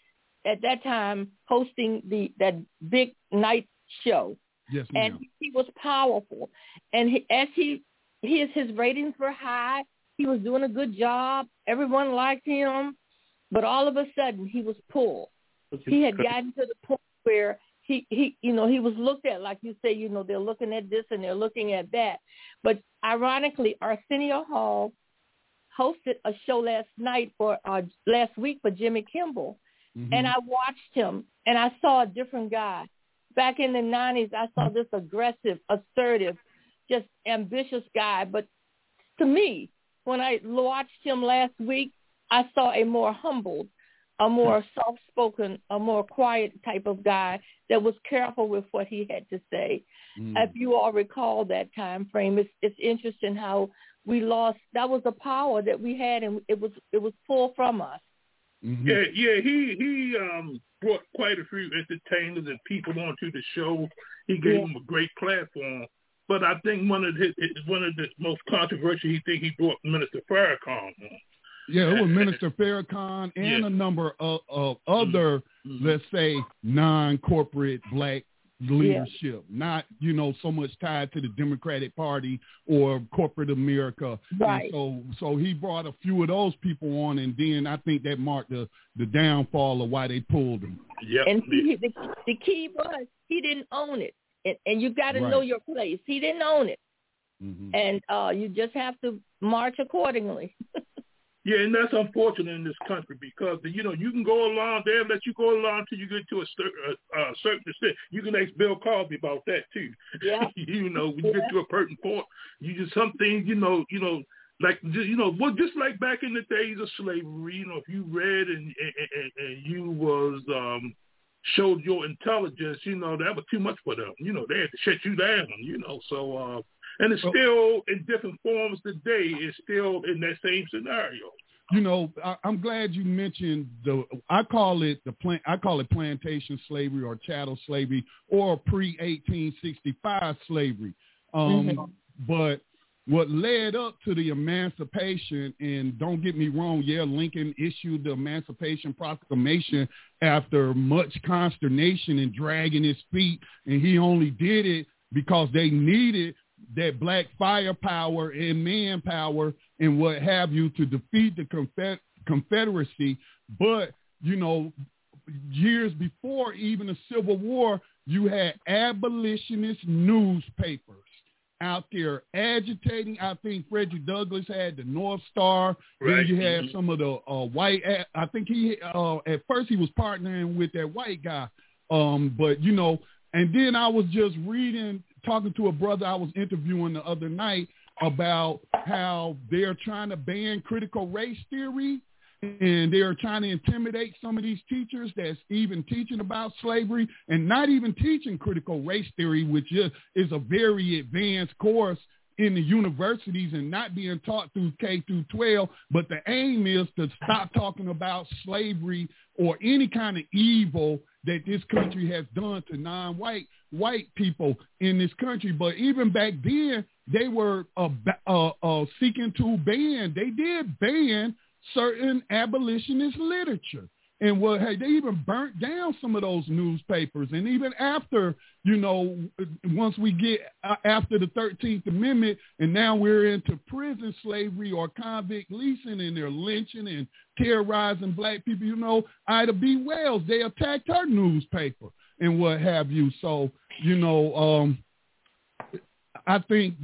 at that time hosting that big night show. Yes, ma'am. And he was powerful. And his ratings were high. He was doing a good job. Everyone liked him. But all of a sudden, he was pulled. He had gotten to the point where he was looked at, like you say, they're looking at this and they're looking at that. But ironically, Arsenio Hall hosted a show last week for Jimmy Kimmel. Mm-hmm. And I watched him, and I saw a different guy. Back in the 90s, I saw this aggressive, assertive, just ambitious guy. But to me, when I watched him last week, I saw a more humbled, a more soft-spoken, a more quiet type of guy that was careful with what he had to say. If you all recall that time frame, it's interesting how we lost. That was the power that we had, and it was pulled from us. Mm-hmm. Yeah. He brought quite a few entertainers and people onto the show. He gave them a great platform. But I think one of the most controversial he brought Minister Farrakhan on. Yeah, it was Minister Farrakhan and a number of other, let's say, non-corporate black leadership, not, so much tied to the Democratic Party or corporate America. Right. And so he brought a few of those people on, and then I think that marked the downfall of why they pulled him. Yep. And the key was he didn't own it. And you got to know your place. He didn't own it. Mm-hmm. And you just have to march accordingly. Yeah, and that's unfortunate in this country because, you can go along, they'll let you go along until you get to a certain extent. You can ask Bill Cosby about that, too. Yeah. When you get to a certain point, some things, just like back in the days of slavery, if you read and you was showed your intelligence, that was too much for them. They had to shut you down, so... and it's still in different forms today. It's still in that same scenario. I'm glad you mentioned I call it plantation slavery or chattel slavery or pre-1865 slavery. But what led up to the emancipation, and don't get me wrong, Lincoln issued the Emancipation Proclamation after much consternation and dragging his feet, and he only did it because they needed that black firepower and manpower and what have you to defeat the Confederacy. But, years before even the Civil War, you had abolitionist newspapers out there agitating. I think Frederick Douglass had the North Star. Right. Then you had some of the white. I think he at first he was partnering with that white guy. But, and then I was just talking to a brother I was interviewing the other night about how they're trying to ban critical race theory, and they're trying to intimidate some of these teachers that's even teaching about slavery and not even teaching critical race theory, which is a very advanced course in the universities and not being taught through K through 12. But the aim is to stop talking about slavery or any kind of evil that this country has done to non-white people in this country. But even back then, they were seeking to ban. They did ban certain abolitionist literature. And they even burnt down some of those newspapers. And even after, once we get after the 13th Amendment, and now we're into prison slavery or convict leasing, and they're lynching and terrorizing black people. Ida B. Wells, they attacked her newspaper and what have you. So, I think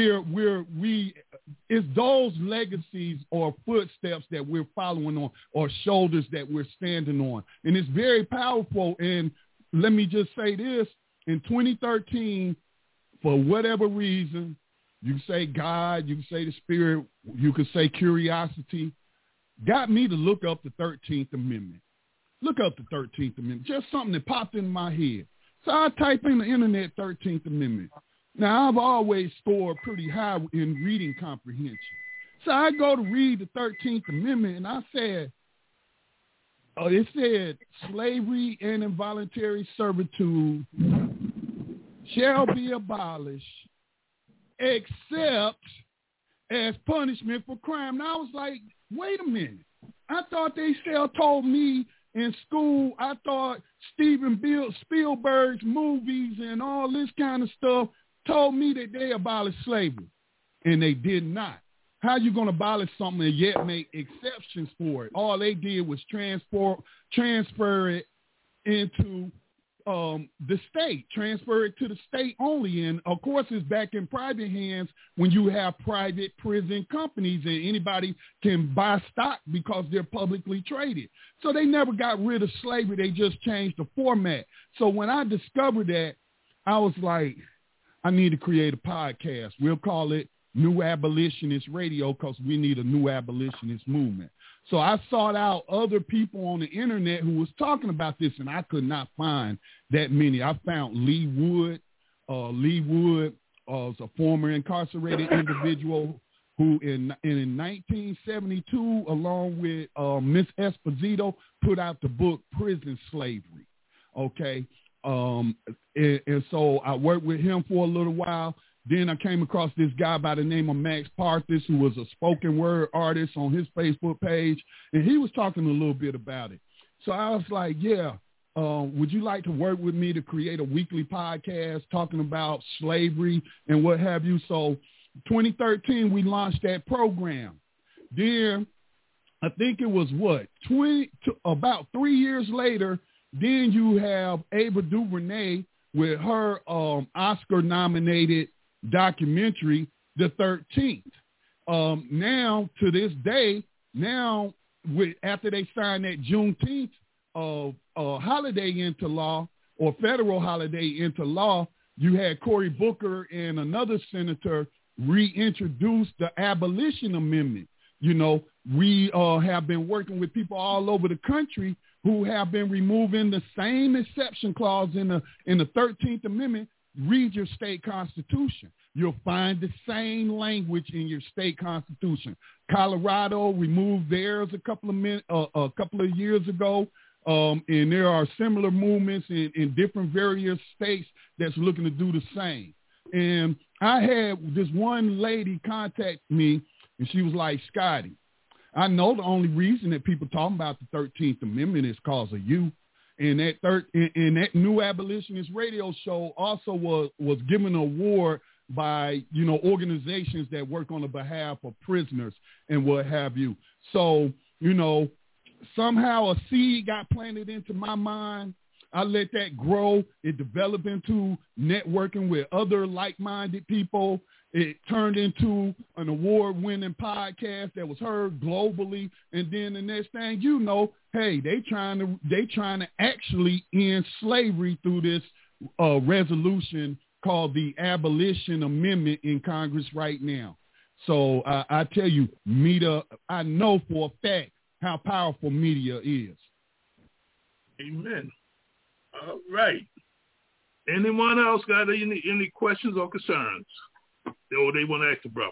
it's those legacies or footsteps that we're following on or shoulders that we're standing on. And it's very powerful. And let me just say this, in 2013, for whatever reason, you can say God, you can say the Spirit, you can say curiosity, got me to look up the 13th Amendment. Look up the 13th Amendment, just something that popped in my head. So I type in the internet 13th Amendment. Now, I've always scored pretty high in reading comprehension. So I go to read the 13th Amendment, and I said, it said, slavery and involuntary servitude shall be abolished except as punishment for crime. Now, I was like, wait a minute. I thought they still told me in school, I thought Steven Spielberg's movies and all this kind of stuff told me that they abolished slavery, and they did not. How you going to abolish something and yet make exceptions for it? All they did was transfer it into the state, transfer it to the state only. And of course, it's back in private hands when you have private prison companies and anybody can buy stock because they're publicly traded. So they never got rid of slavery. They just changed the format. So when I discovered that, I was like, I need to create a podcast. We'll call it New Abolitionist Radio because we need a new abolitionist movement. So I sought out other people on the internet who was talking about this, and I could not find that many. I found Lee Wood. Lee Wood was a former incarcerated individual who in 1972, along with Miss Esposito, put out the book Prison Slavery. Okay. And so I worked with him for a little while. Then I came across this guy by the name of Max Parthas, who was a spoken word artist on his Facebook page, and he was talking a little bit about it. So I was like, yeah, would you like to work with me to create a weekly podcast talking about slavery and what have you? So 2013, we launched that program. Then I think it was about 3 years later, then you have Ava DuVernay with her Oscar-nominated documentary, The 13th. Now, to this day, after they signed that Juneteenth holiday into law, or federal holiday into law, you had Cory Booker and another senator reintroduce the Abolition Amendment. You know, we have been working with people all over the country who have been removing the same exception clause in the 13th Amendment. Read your state constitution. You'll find the same language in your state constitution. Colorado removed theirs a couple of years ago, and there are similar movements in different various states that's looking to do the same. And I had this one lady contact me, and she was like, Scotty, I know the only reason that people talking about the 13th Amendment is because of you. And that New Abolitionist Radio show also was given an award by, you know, organizations that work on the behalf of prisoners and what have you. So, you know, somehow a seed got planted into my mind. I let that grow. It developed into networking with other like-minded people. It turned into an award-winning podcast that was heard globally. And then the next thing you know, hey, they trying to actually end slavery through this resolution called the Abolition Amendment in Congress right now. So I tell you, media, I know for a fact how powerful media is. Amen. All right. Anyone else got any questions or concerns? Or they want to ask the brother?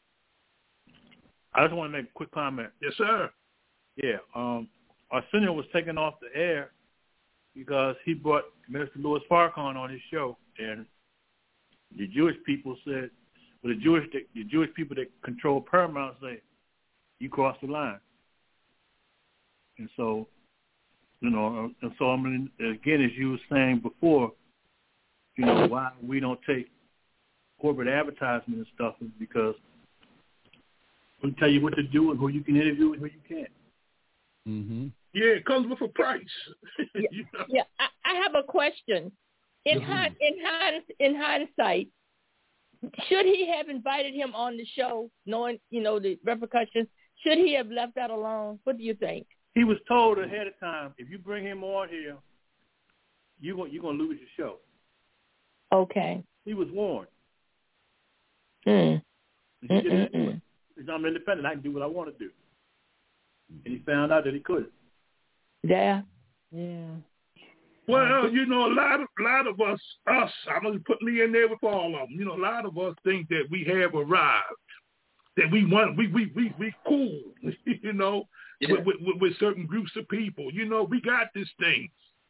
I just want to make a quick comment. Yes, sir. Yeah. Arsenio was taken off the air because he brought Mr. Louis Farrakhan on his show, and the Jewish people said, well, the Jewish people that control Paramount say, you crossed the line. And so, you know, I mean, again, as you were saying before, you know, why we don't take corporate advertisement and stuff is because we tell you what to do and who you can interview and who you can't. Mm-hmm. Yeah, it comes with a price. You know? Yeah, I have a question. In hindsight, should he have invited him on the show, knowing, you know, the repercussions? Should he have left that alone? What do you think? He was told ahead of time, if you bring him on here, you're gonna lose your show. Okay. He was warned. Mm. I'm independent. I can do what I want to do. And he found out that he couldn't. Yeah. Well, you know, a lot of us, I'm going to put me in there with all of them. You know, a lot of us think that we have arrived, that we cool, you know, yeah, with certain groups of people. You know, we got this thing.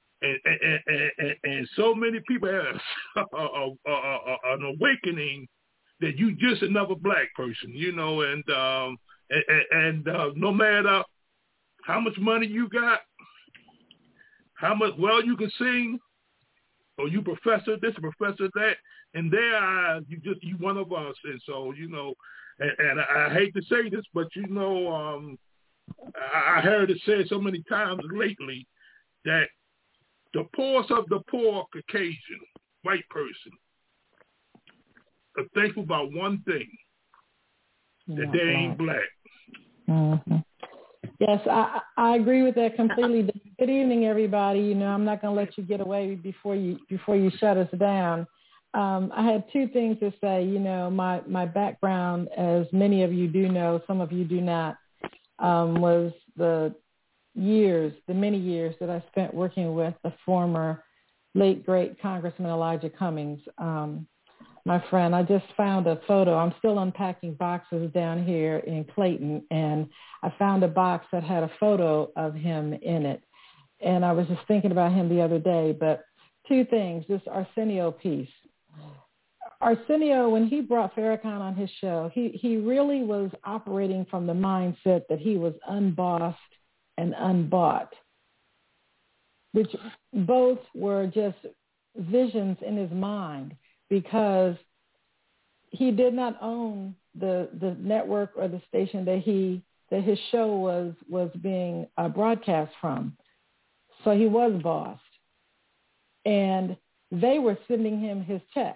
And so many people have an awakening that you just another black person, you know, and no matter how much money you got, how much well you can sing, or you professor this, professor that. In their eyes, you one of us. And so, and I hate to say this, but I heard it said so many times lately that the poorest of the poor Caucasian white person are thankful about one thing, that they ain't black. Mm-hmm. Yes, I agree with that completely. Good evening, everybody. I'm not going to let you get away before you shut us down. I had two things to say. My background, as many of you do know, some of you do not, was the many years that I spent working with the former late, great Congressman Elijah Cummings. My friend, I just found a photo. I'm still unpacking boxes down here in Clayton, and I found a box that had a photo of him in it. And I was just thinking about him the other day. But two things, this Arsenio piece. Arsenio, when he brought Farrakhan on his show, he really was operating from the mindset that he was unbossed and unbought, which both were just visions in his mind, because he did not own the network or the station that his show was being broadcast from. So he was bossed. And they were sending him his check.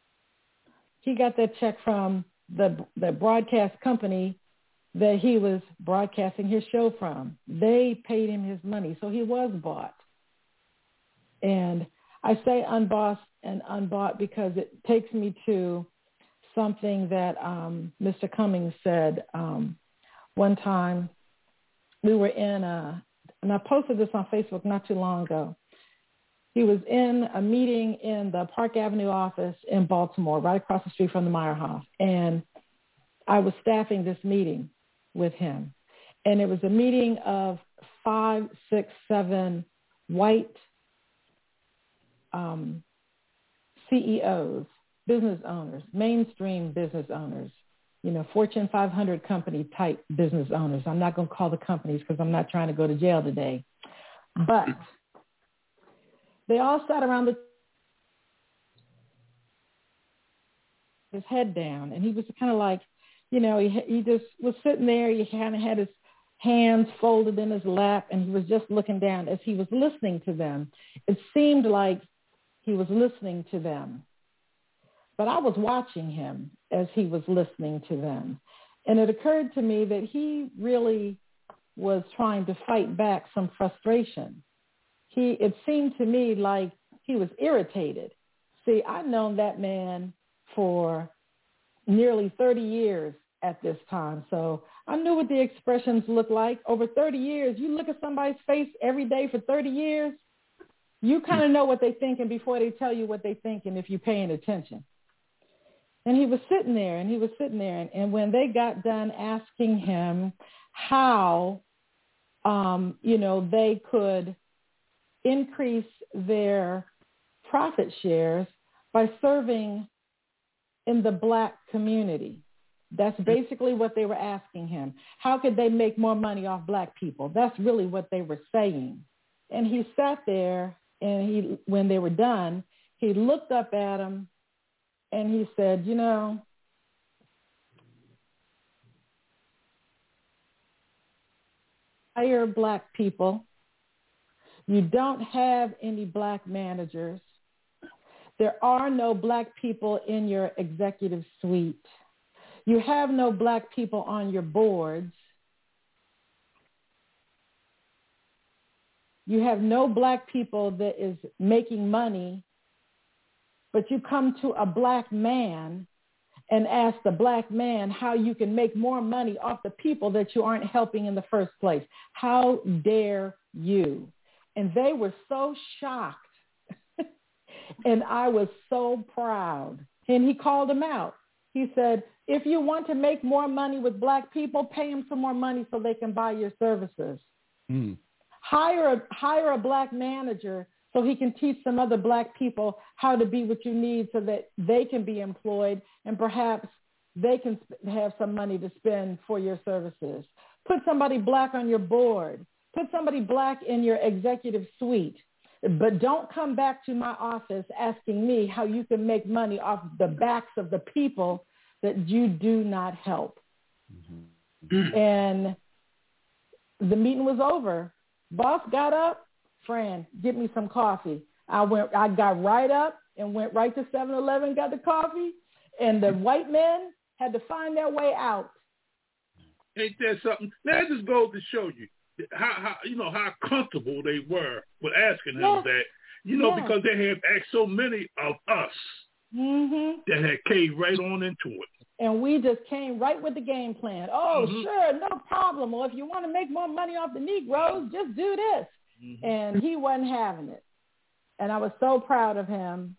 He got that check from the broadcast company that he was broadcasting his show from. They paid him his money, so he was bought. And I say unbossed and unbought because it takes me to something that Mr. Cummings said one time. We were in and I posted this on Facebook not too long ago. He was in a meeting in the Park Avenue office in Baltimore, right across the street from the Meyerhoff. And I was staffing this meeting with him. And it was a meeting of 5, 6, 7 white CEOs, business owners, mainstream business owners, Fortune 500 company type business owners. I'm not going to call the companies because I'm not trying to go to jail today. But they all sat around his head down, and he was kind of like, he just was sitting there. He kind of had his hands folded in his lap, and he was just looking down as he was listening to them. It seemed like he was listening to them. But I was watching him as he was listening to them. And it occurred to me that he really was trying to fight back some frustration. It seemed to me like he was irritated. See, I've known that man for nearly 30 years at this time. So I knew what the expressions looked like. Over 30 years, you look at somebody's face every day for 30 years, you kind of know what they're thinking before they tell you what they're thinking if you're paying attention. And he was sitting there, and when they got done asking him how, they could increase their profit shares by serving in the black community. That's basically what they were asking him. How could they make more money off black people? That's really what they were saying. And he sat there, and when they were done, he looked up at him, and he said, hire black people. You don't have any black managers. There are no black people in your executive suite. You have no black people on your boards. You have no black people that is making money, but you come to a black man and ask the black man how you can make more money off the people that you aren't helping in the first place. How dare you? And they were so shocked. And I was so proud. And he called them out. He said, if you want to make more money with black people, pay them some more money so they can buy your services. Mm. Hire a black manager so he can teach some other black people how to be what you need so that they can be employed and perhaps they can have some money to spend for your services. Put somebody black on your board. Put somebody black in your executive suite. But don't come back to my office asking me how you can make money off the backs of the people that you do not help. Mm-hmm. And the meeting was over. Boss got up, Fran, get me some coffee. I got right up and went right to 7-Eleven, got the coffee, and the white men had to find their way out. Ain't that something? That just goes to show you how comfortable they were with asking him that, because they have asked so many of us that had caved right on into it. And we just came right with the game plan. Oh, sure, no problem. Well, if you want to make more money off the Negroes, just do this. Mm-hmm. And he wasn't having it. And I was so proud of him.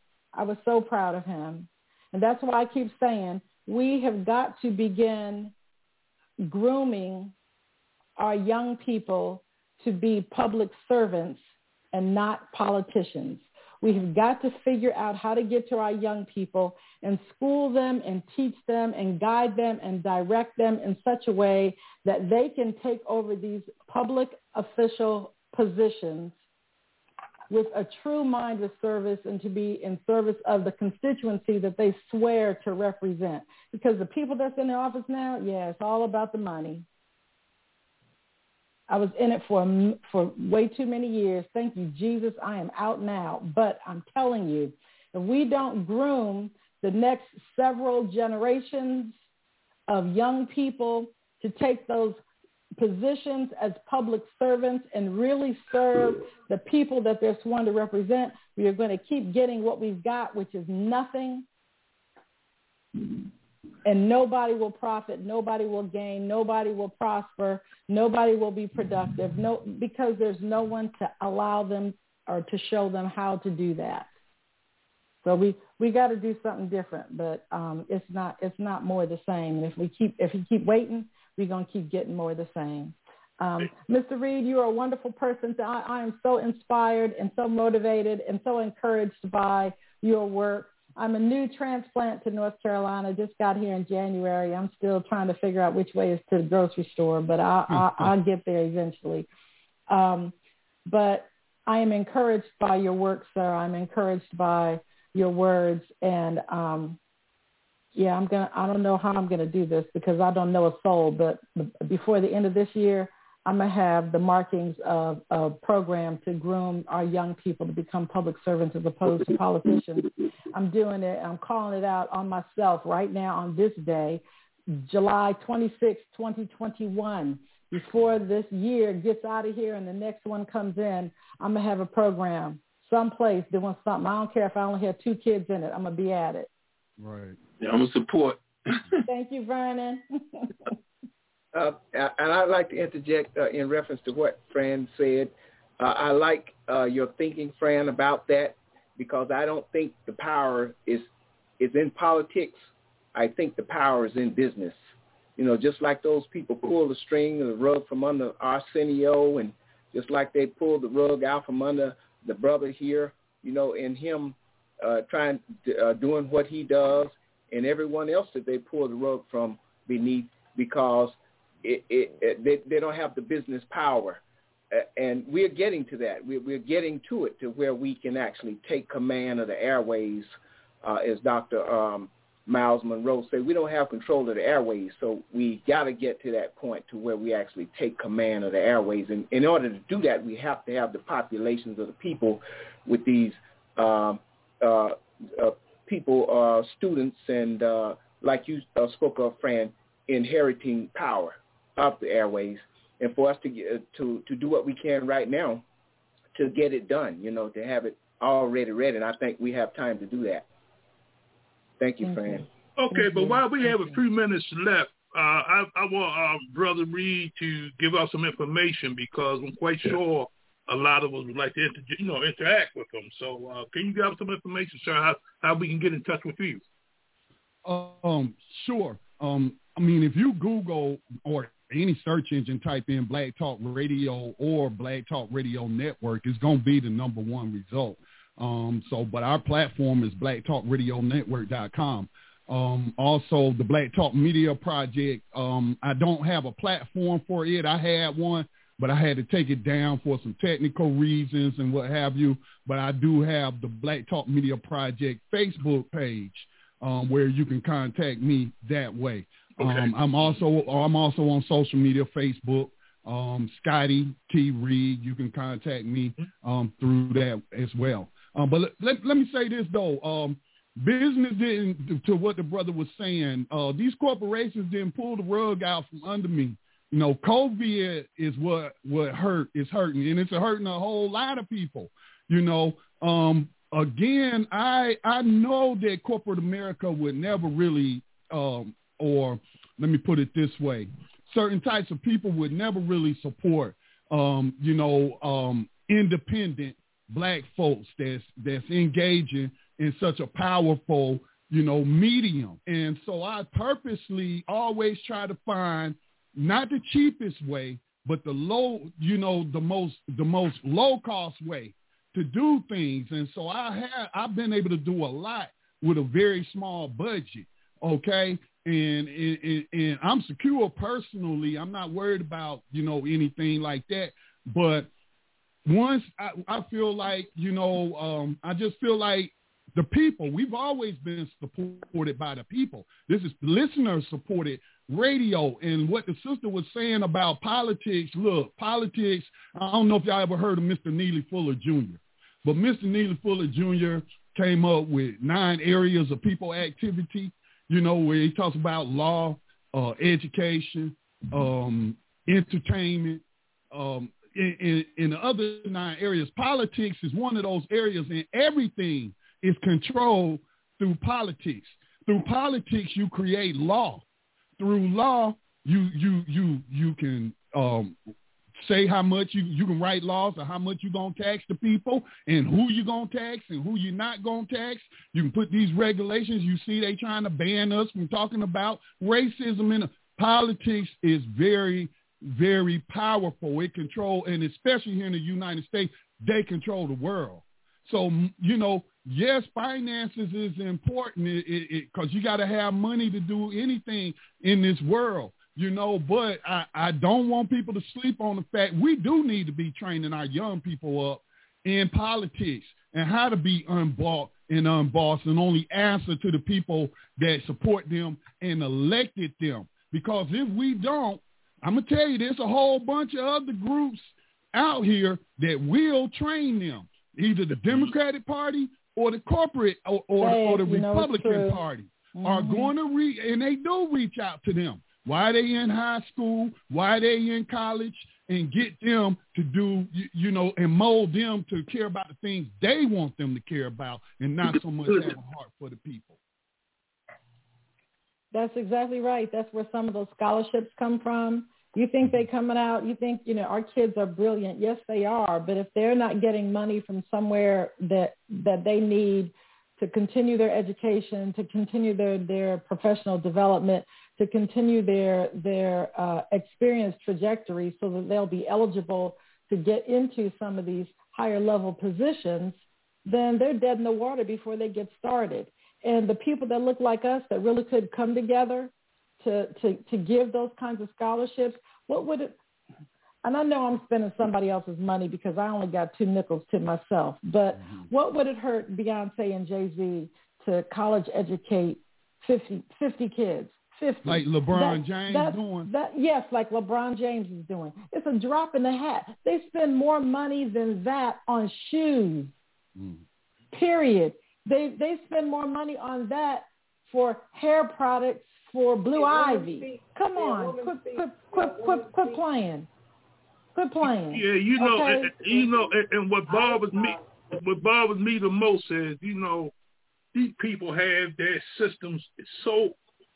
And that's why I keep saying we have got to begin grooming our young people to be public servants and not politicians. We have got to figure out how to get to our young people and school them and teach them and guide them and direct them in such a way that they can take over these public official positions with a true mind of service and to be in service of the constituency that they swear to represent. Because the people that's in the office now, it's all about the money. I was in it for way too many years. Thank you, Jesus. I am out now. But I'm telling you, if we don't groom the next several generations of young people to take those positions as public servants and really serve the people that they're sworn to represent, we are going to keep getting what we've got, which is nothing. And nobody will profit, nobody will gain, nobody will prosper, nobody will be productive, because there's no one to allow them or to show them how to do that. So we got to do something different, but it's not more the same. And if we keep waiting, we're going to keep getting more of the same. Mr. Reed, you are a wonderful person. I am so inspired and so motivated and so encouraged by your work. I'm a new transplant to North Carolina. Just got here in January. I'm still trying to figure out which way is to the grocery store, but I'll get there eventually. But I am encouraged by your work, sir. I'm encouraged by your words, and I don't know how I'm gonna do this because I don't know a soul. But before the end of this year, I'm going to have the markings of a program to groom our young people to become public servants as opposed to politicians. I'm doing it. I'm calling it out on myself right now on this day, July 26, 2021. Before this year gets out of here and the next one comes in, I'm going to have a program someplace doing something. I don't care if I only have 2 kids in it. I'm going to be at it. Right. Yeah, I'm going to support. Thank you, Vernon. And I'd like to interject in reference to what Fran said. I like your thinking, Fran, about that, because I don't think the power is in politics. I think the power is in business. Just like those people pull the string of the rug from under Arsenio, and just like they pulled the rug out from under the brother here, and him trying to, doing what he does, and everyone else that they pull the rug from beneath because they don't have the business power. And we're getting to that. We're getting to it to where we can actually take command of the airways, as Dr. Miles Monroe said. We don't have control of the airways, so we got to get to that point to where we actually take command of the airways. And in order to do that, we have to have the populations of the people with these people, students, and like you spoke of, Fran, inheriting power of the airways, and for us to get, to do what we can right now to get it done, to have it already ready. And I think we have time to do that. Thank you, Fran. Okay, but while we have a few minutes left, I want Brother Reed to give us some information because I'm quite sure a lot of us would like to interact with him. So can you give us some information, sir, how we can get in touch with you? Sure. If you Google or any search engine, type in Black Talk Radio or Black Talk Radio Network, it's going to be the number one result. But our platform is blacktalkradionetwork.com. Also, the Black Talk Media Project, I don't have a platform for it. I had one, but I had to take it down for some technical reasons and what have you. But I do have the Black Talk Media Project Facebook page where you can contact me that way. Okay. I'm also on social media, Facebook, Scotty T. Reed. You can contact me through that as well. But let me say this, though. Business didn't, to what the brother was saying, these corporations didn't pull the rug out from under me. You know, COVID is what is hurting, and it's hurting a whole lot of people. You know, again, I know that corporate America would never really, or let me put it this way, certain types of people would never really support, independent black folks that's engaging in such a powerful, medium. And so I purposely always try to find not the cheapest way, but the most low cost way to do things. And so I've been able to do a lot with a very small budget. Okay. And I'm secure personally. I'm not worried about, anything like that. But once I feel like, I just feel like the people, we've always been supported by the people. This is listener-supported radio. And what the sister was saying about politics, look, politics, I don't know if y'all ever heard of Mr. Neely Fuller Jr., but Mr. Neely Fuller Jr. came up with 9 areas of people activity, where he talks about law, education, entertainment, in the other 9 areas. Politics is one of those areas, and everything is controlled through politics. Through politics, you create law. Through law, you can say how much you can write laws or how much you're going to tax the people and who you're going to tax and who you're not going to tax. You can put these regulations. You see they trying to ban us from talking about racism. And politics is very, very powerful. It control, and especially here in the United States, they control the world. So, yes, finances is important because you got to have money to do anything in this world, but I don't want people to sleep on the fact we do need to be training our young people up in politics and how to be unbought and unbossed and only answer to the people that support them and elected them. Because if we don't, I'm going to tell you, there's a whole bunch of other groups out here that will train them, either the Democratic Party or the corporate or the Republican Party are going to and they do reach out to them. Why they in high school, why they in college, and get them to do, and mold them to care about the things they want them to care about and not so much have a heart for the people. That's exactly right. That's where some of those scholarships come from. You think they coming out, you think, our kids are brilliant. Yes, they are. But if they're not getting money from somewhere that they need to continue their education, to continue their professional development, to continue their experience trajectory so that they'll be eligible to get into some of these higher level positions, then they're dead in the water before they get started. And the people that look like us that really could come together to give those kinds of scholarships, what would it, and I know I'm spending somebody else's money because I only got 2 nickels to myself, but what would it hurt Beyonce and Jay-Z to college educate 50 kids? 50. Like LeBron James doing? Yes, like LeBron James is doing. It's a drop in the hat. They spend more money than that on shoes, period. They spend more money on that for hair products, for Blue Ivy. Come on, quit playing. Quit playing. Yeah, okay? And what bothers me the most is, these people have their systems so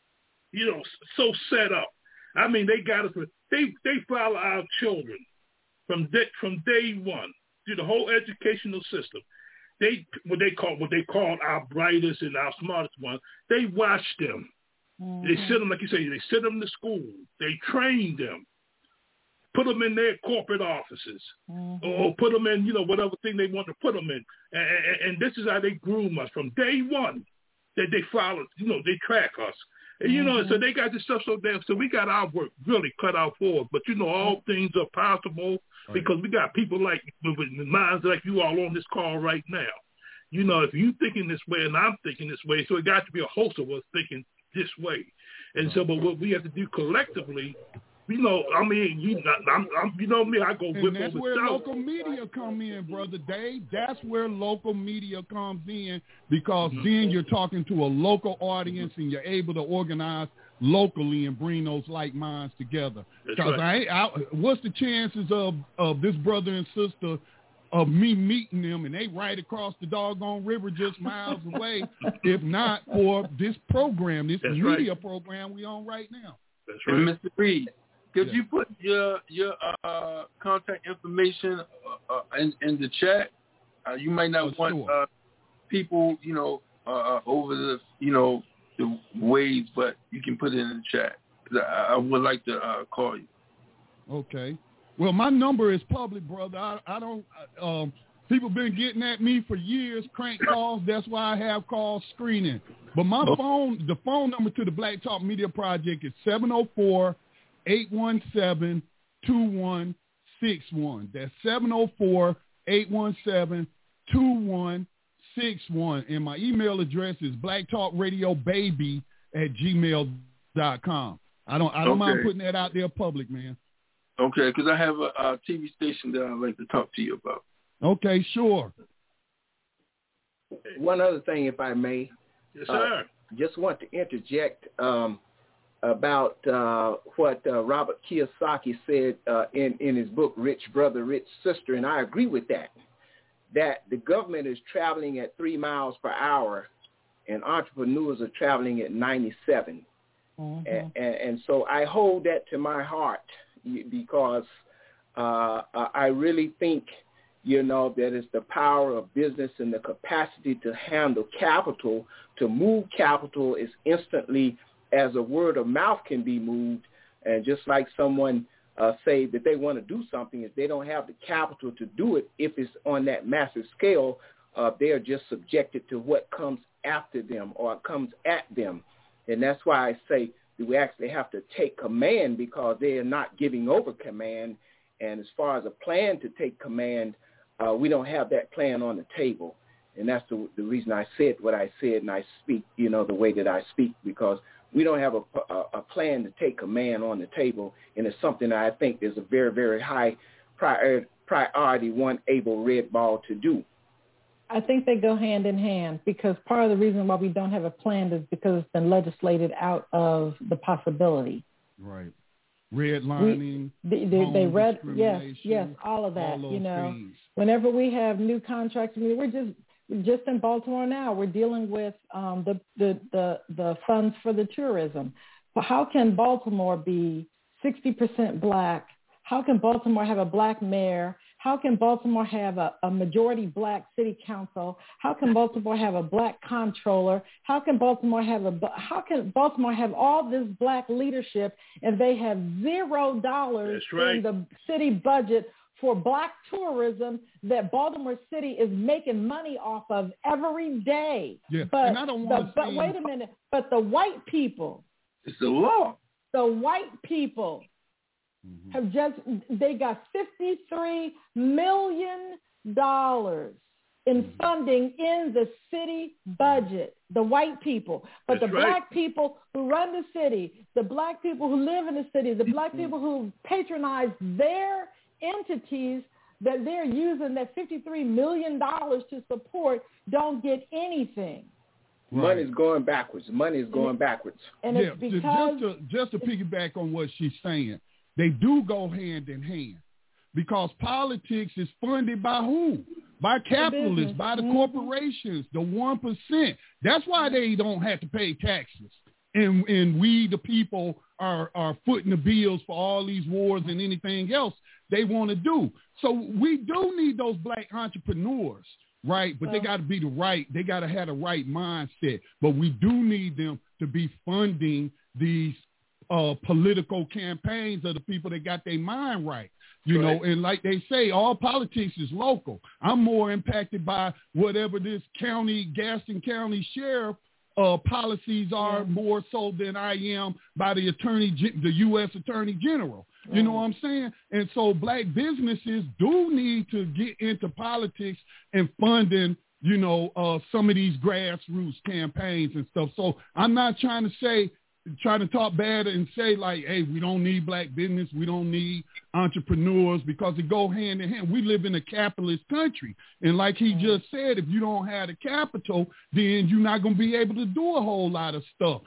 set up. I mean, they got us. They follow our children from day one through the whole educational system. What they call our brightest and our smartest ones. They watch them. They send them, like you say, they send them to school. They train them, put them in their corporate offices, or put them in, whatever thing they want to put them in. And this is how they groom us from day one. That they follow, they track us. And, you know, so they got this stuff so damn. So we got our work really cut out for us. But, you know, all things are possible because we got people like with minds like you all on this call right now. You know, if you thinking this way and I'm thinking this way, so it got to be a host of us thinking this way. And so, but what we have to do collectively, you know, I mean, you know me, I go whip over south. And that's where local media come in, Brother Dave. That's where local media comes in because then you're talking to a local audience and you're able to organize locally and bring those like minds together. Because what's the chances of this brother and sister of me meeting them and they right across the doggone river just miles away, if not for this program, this media program we on right now. That's right. And Mr. Reed, could you put your contact information in the chat? You might not want people, you know, over the, you know, the waves, but you can put it in the chat. I would like to call you. Okay. Well, my number is public, brother. I don't. People been getting at me for years, crank calls. That's why I have call screening. But my phone, the phone number to the Black Talk Media Project is 704-817-2161. That's 704-817-2161. And my email address is blacktalkradiobaby@gmail.com. I don't mind putting that out there public, man. Okay, because I have a TV station that I'd like to talk to you about. Okay, sure. One other thing, if I may. Yes, sir. Just want to interject about what Robert Kiyosaki said in his book, Rich Brother, Rich Sister, and I agree with that, that the government is traveling at 3 miles per hour and entrepreneurs are traveling at 97. And so I hold that to my heart because I really think, you know, that it's the power of business and the capacity to handle capital, to move capital as instantly as a word of mouth can be moved. And just like someone say that they want to do something, if they don't have the capital to do it, if it's on that massive scale, they're just subjected to what comes after them or comes at them. And that's why I say we actually have to take command because they are not giving over command. And as far as a plan to take command, we don't have that plan on the table. And that's the reason I said what I said and I speak, you know, the way that I speak, because we don't have a plan to take command on the table. And it's something that I think there's a very, very high priority one able red ball to do. I think they go hand in hand because part of the reason why we don't have a plan is because it's been legislated out of the possibility. Right. Redlining, they read, yes, all of that. All you know, things. Whenever we have new contracts, I mean, we're just in Baltimore now. We're dealing with the funds for the tourism. But how can Baltimore be 60% black? How can Baltimore have a black mayor? How can Baltimore have a majority black city council? How can Baltimore have a black comptroller? How can Baltimore have all this black leadership and they have $0 in the city budget for black tourism that Baltimore City is making money off of every day? Yeah. But, and I don't want to wait a minute. But the white people, it's the law. The white people have they got $53 million in funding in the city budget, the white people. But the black people who run the city, the black people who live in the city, the black people who patronize their entities that they're using that $53 million to support don't get anything. Right. Money's going backwards. And it's because... Just to piggyback on what she's saying, they do go hand in hand because politics is funded by who? By capitalists, by the corporations, the 1%. That's why they don't have to pay taxes. And we, the people, are footing the bills for all these wars and anything else they want to do. So we do need those black entrepreneurs, right? But they got to be they got to have the right mindset. But we do need them to be funding these political campaigns of the people that got their mind right, you know, and like they say, all politics is local. I'm more impacted by whatever this Gaston County sheriff policies are more so than I am by the U.S. Attorney General. You know what I'm saying? And so black businesses do need to get into politics and funding, some of these grassroots campaigns and stuff. So I'm not trying to talk bad and say like, hey, we don't need black business. We don't need entrepreneurs, because it go hand in hand. We live in a capitalist country. And like he just said, if you don't have the capital, then you're not going to be able to do a whole lot of stuff.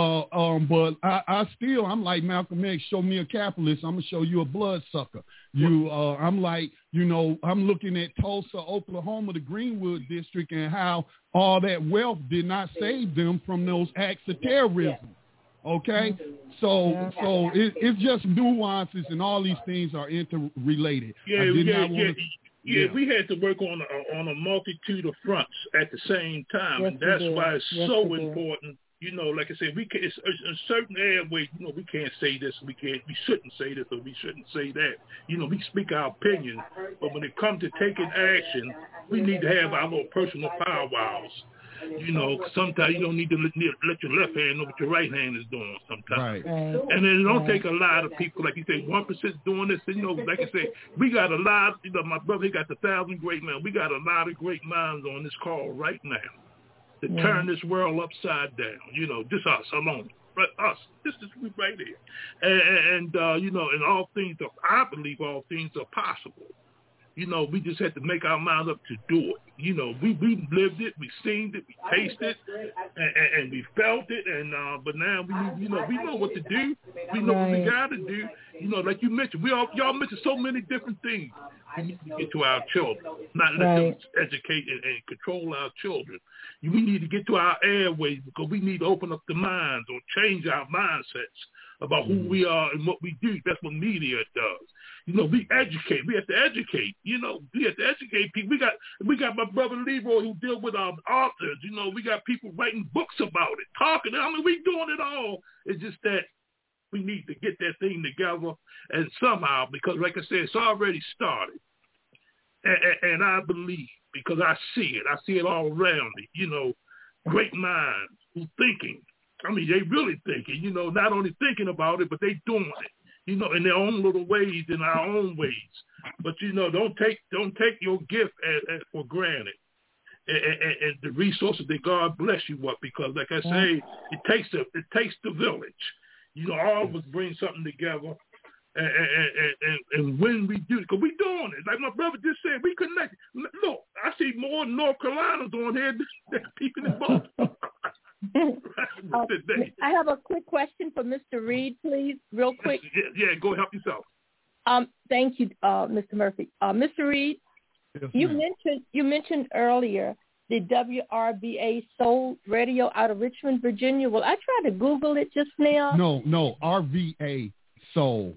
But I'm like Malcolm X, show me a capitalist, I'm going to show you a bloodsucker. I'm like, I'm looking at Tulsa, Oklahoma, the Greenwood District, and how all that wealth did not save them from those acts of terrorism. Okay, so it's just nuances, and all these things are interrelated. We had to work on a multitude of fronts at the same time, and that's why it's so important. Like I said, it's a certain airway. We can't say this, we shouldn't say this, or we shouldn't say that. We speak our opinion, but when it comes to taking action, we need to have our little personal powwows. Sometimes you don't need to let your left hand know what your right hand is doing sometimes. Right. And then it don't take a lot of people, like you say, 1% doing this. Like I say, we got a lot, my brother, he got 1,000 great men. We got a lot of great minds on this call right now to turn this world upside down. Just us alone. Us. This is right there. And all things I believe all things are possible. We just had to make our minds up to do it. We lived it, we seen it, we tasted it, and we felt it. And but now we know what to do. We know what we got to do. Like you mentioned, y'all mentioned so many different things. We need to get to our children, not let them educate and control our children. We need to get to our airways, because we need to open up the minds or change our mindsets about who we are and what we do. That's what media does. We educate. We have to educate. We have to educate people. We got my brother Leroy who deal with our authors. We got people writing books about it, talking. We doing it all. It's just that we need to get that thing together, and somehow, because like I said, it's already started. And I believe, because I see it all around me, great minds who thinking. They really thinking, not only thinking about it, but they doing it, in their own little ways, in our own ways. But, don't take your gift for granted. And the resources that God bless you with, because like I say, it takes the village. All of us bring something together. And when we do, because we doing it, like my brother just said, we connect. Look, I see more North Carolinas on here than people in Baltimore. I have a quick question for Mr. Reed, please, real quick. Yeah, go help yourself. Thank you, Mr. Murphy. Mr. Reed, yes, you mentioned earlier the WRVA Soul Radio out of Richmond, Virginia. Well, I tried to Google it just now. No, RVA Soul,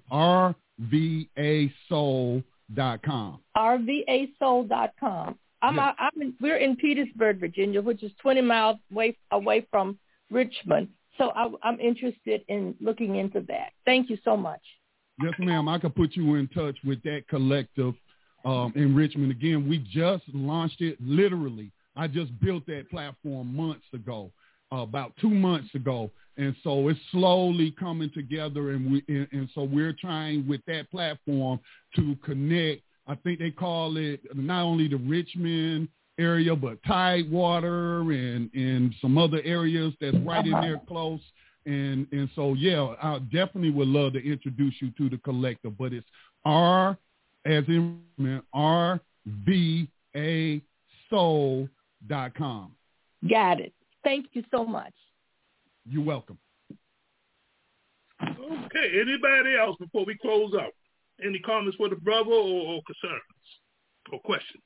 RVASoul.com. RVASoul.com. We're in Petersburg, Virginia, which is 20 miles away from Richmond. So I'm interested in looking into that. Thank you so much. Yes, ma'am. I could put you in touch with that collective in Richmond. Again, we just launched it literally. I just built that platform months ago, about 2 months ago. And so it's slowly coming together, and so we're trying with that platform to connect. I think they call it not only the Richmond area, but Tidewater and some other areas that's right in there close. And so, yeah, I definitely would love to introduce you to the collective, but it's RVASoul.com. Got it. Thank you so much. You're welcome. Okay. Anybody else before we close out? Any comments for the brother or concerns or questions?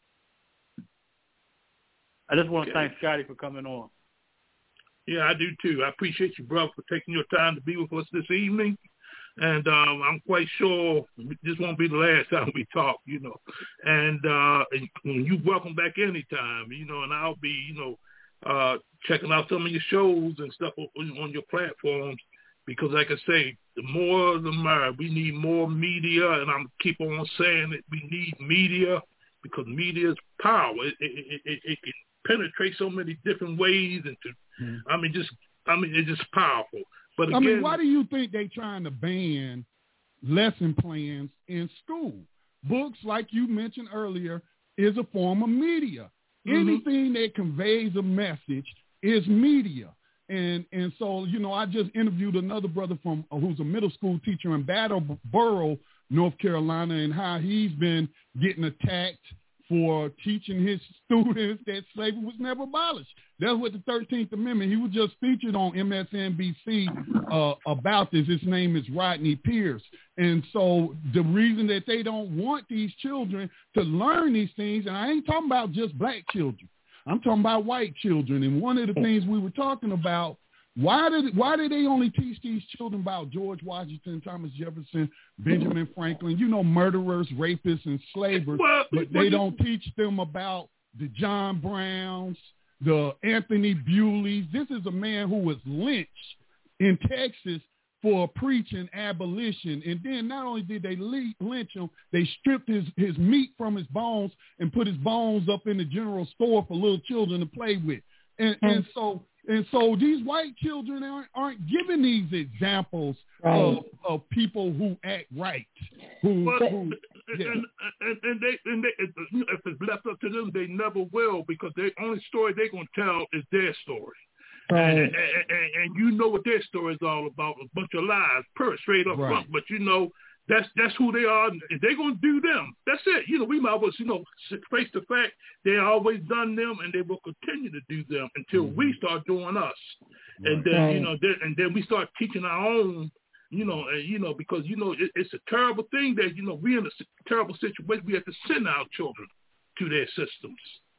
I just want to thank Scotty for coming on. Yeah, I do too. I appreciate you, brother, for taking your time to be with us this evening. And I'm quite sure this won't be the last time we talk, And you're welcome back anytime, and I'll be, checking out some of your shows and stuff on your platforms, because like I say, the more the merrier. We need more media, and I'm keep on saying that we need media, because media is power. It can penetrate so many different ways, and it's just powerful. But again, why do you think they trying to ban lesson plans in school? Books, like you mentioned earlier, is a form of media. Anything that conveys a message is media. And so, I just interviewed another brother who's a middle school teacher in Brattleboro, North Carolina, and how he's been getting attacked for teaching his students that slavery was never abolished. That's what the 13th Amendment. He was just featured on MSNBC about this. His name is Rodney Pierce. And so the reason that they don't want these children to learn these things, and I ain't talking about just black children, I'm talking about white children. And one of the things we were talking about, why did they only teach these children about George Washington, Thomas Jefferson, Benjamin Franklin, murderers, rapists, and slavers, but they don't teach them about the John Browns, the Anthony Bewleys. This is a man who was lynched in Texas for preaching abolition. And then not only did they lynch him, they stripped his meat from his bones and put his bones up in the general store for little children to play with. And so these white children aren't given these examples of people who act right. And they, if it's left up to them, they never will, because the only story they're going to tell is their story. Right. And you know what their story is all about, a bunch of lies, straight up front. But that's who they are. If they're going to do them, that's it. We might as well, face the fact they always done them, and they will continue to do them until we start doing us. And then, and then we start teaching our own, because, it's a terrible thing that, we're in a terrible situation. We have to send our children to their systems.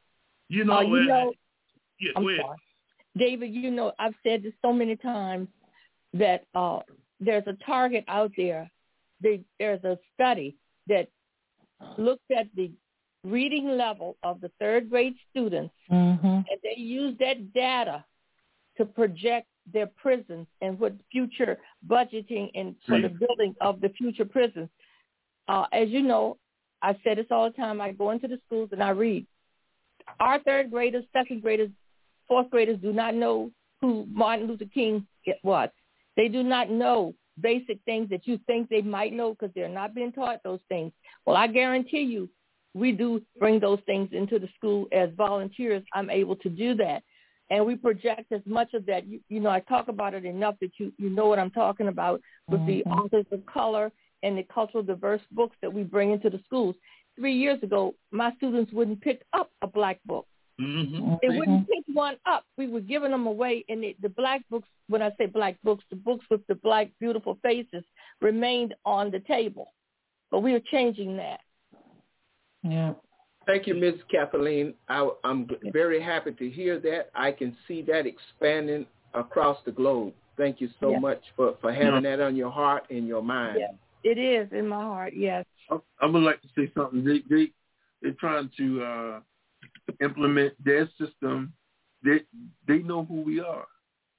I'm sorry. David, I've said this so many times that there's a target out there. There's a study that looks at the reading level of the third grade students, and they use that data to project their prisons and what future budgeting and for the building of the future prisons. As you know, I say this all the time. I go into the schools and I read. Our third graders, second graders, fourth graders do not know who Martin Luther King was. They do not know basic things that you think they might know because they're not being taught those things. Well, I guarantee you, we do bring those things into the school as volunteers. I'm able to do that. And we project as much of that. I talk about it enough that you know what I'm talking about with the authors of color and the cultural diverse books that we bring into the schools. 3 years ago, my students wouldn't pick up a black book. They wouldn't pick one up. We were giving them away, and the black books, when I say black books, the books with the black beautiful faces remained on the table. But we are changing that. Yeah. Thank you, Ms. Kathleen. I'm very happy to hear that. I can see that expanding across the globe. Thank you so much for having that on your heart and your mind. Yes, it is in my heart, yes. I would like to say something. They're trying to implement their system. They know who we are.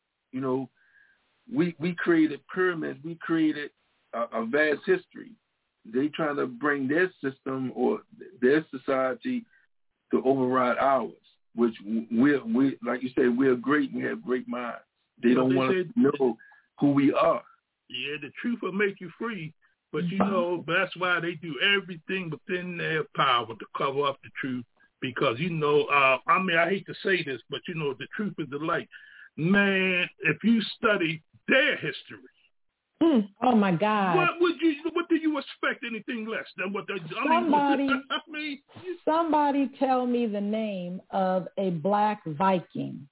We created pyramids. We created a vast history. They trying to bring their system or their society to override ours, which we like you said, we're great. We have great minds. They don't want to know who we are. Yeah, the truth will make you free. But, that's why they do everything within their power to cover up the truth. Because, I hate to say this, but, the truth is the light. Man, if you study their history. Oh, my God. What do you expect anything less than what they Somebody tell me the name of a black Viking.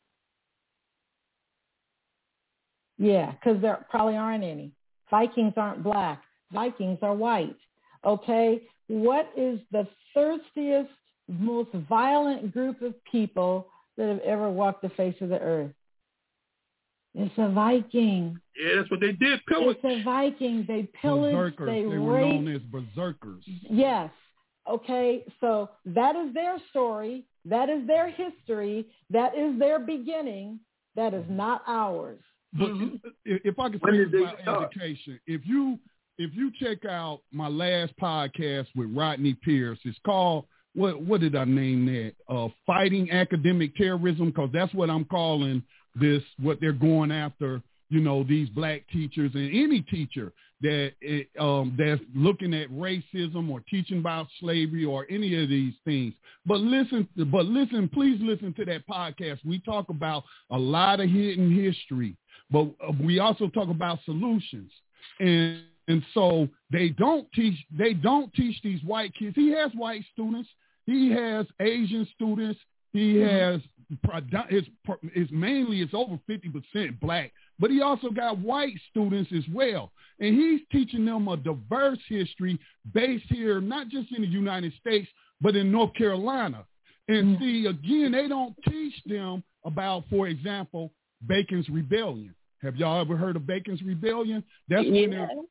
Yeah, because there probably aren't any. Vikings aren't black. Vikings are white. Okay? What is the thirstiest, most violent group of people that have ever walked the face of the earth? It's a Viking. Yeah, that's what they did. Pillage. It's a Viking. They pillaged. They were known as berserkers. Yes. Okay. So that is their story. That is their history. That is their beginning. That is not ours. But if I could say about education, if you check out my last podcast with Rodney Pierce, it's called what did I name that? Fighting academic terrorism, because that's what I'm calling this, what they're going after, these black teachers and any teacher that that's looking at racism or teaching about slavery or any of these things. But listen, please listen to that podcast. We talk about a lot of hidden history, but we also talk about solutions. And so they don't teach these white kids. He has white students. He has Asian students. He has it's over 50% black, but he also got white students as well. And he's teaching them a diverse history based here, not just in the United States, but in North Carolina. And see, again, they don't teach them about, for example, Bacon's Rebellion. Have y'all ever heard of Bacon's Rebellion? That's when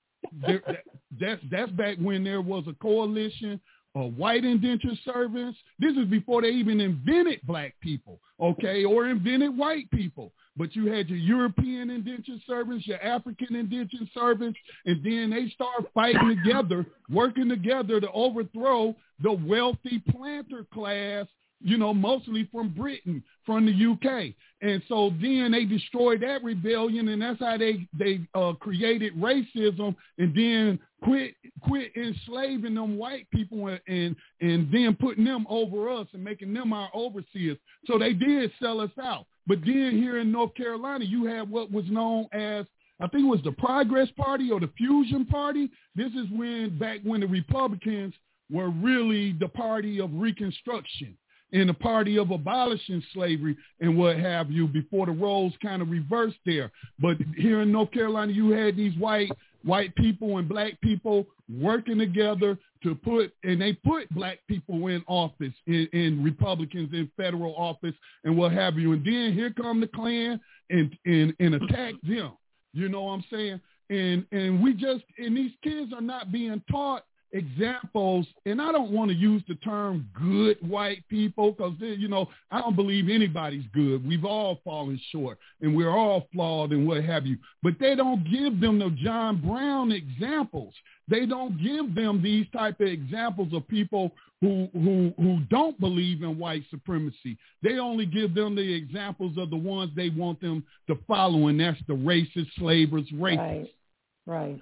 that's back when there was a coalition of white indentured servants. This is before they even invented black people, okay, or invented white people. But you had your European indentured servants, your African indentured servants, and then they start fighting together, working together to overthrow the wealthy planter class, mostly from Britain, from the UK. And so then they destroyed that rebellion, and that's how they created racism, and then quit enslaving them white people and then putting them over us and making them our overseers. So they did sell us out. But then here in North Carolina, you had what was known as, I think it was the Progress Party or the Fusion Party. This is back when the Republicans were really the party of Reconstruction and the party of abolishing slavery and what have you, before the roles kind of reversed there. But here in North Carolina, you had these white people and black people working together they put black people in office, in Republicans in federal office and what have you. And then here come the Klan and attack them. You know what I'm saying? And these kids are not being taught examples, and I don't want to use the term good white people because, I don't believe anybody's good. We've all fallen short, and we're all flawed and what have you. But they don't give them the John Brown examples. They don't give them these type of examples of people who don't believe in white supremacy. They only give them the examples of the ones they want them to follow, and that's the racist, slavers, racists. Right.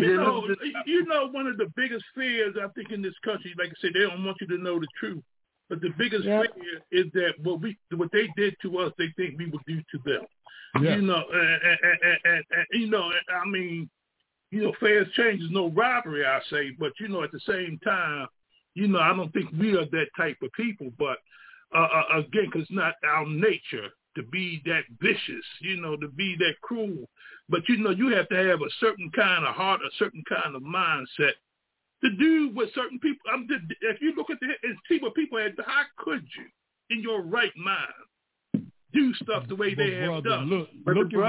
One of the biggest fears, I think, in this country, like I said, they don't want you to know the truth. But the biggest fear is that what they did to us, they think we would do to them. Yeah. Fair change is no robbery, I say. But, at the same time, I don't think we are that type of people. But, again, because it's not our nature to be that vicious, to be that cruel. But, you have to have a certain kind of heart, a certain kind of mindset to do with certain people. If you look at and see what people had, how could you, in your right mind, do stuff the way they have done? Look at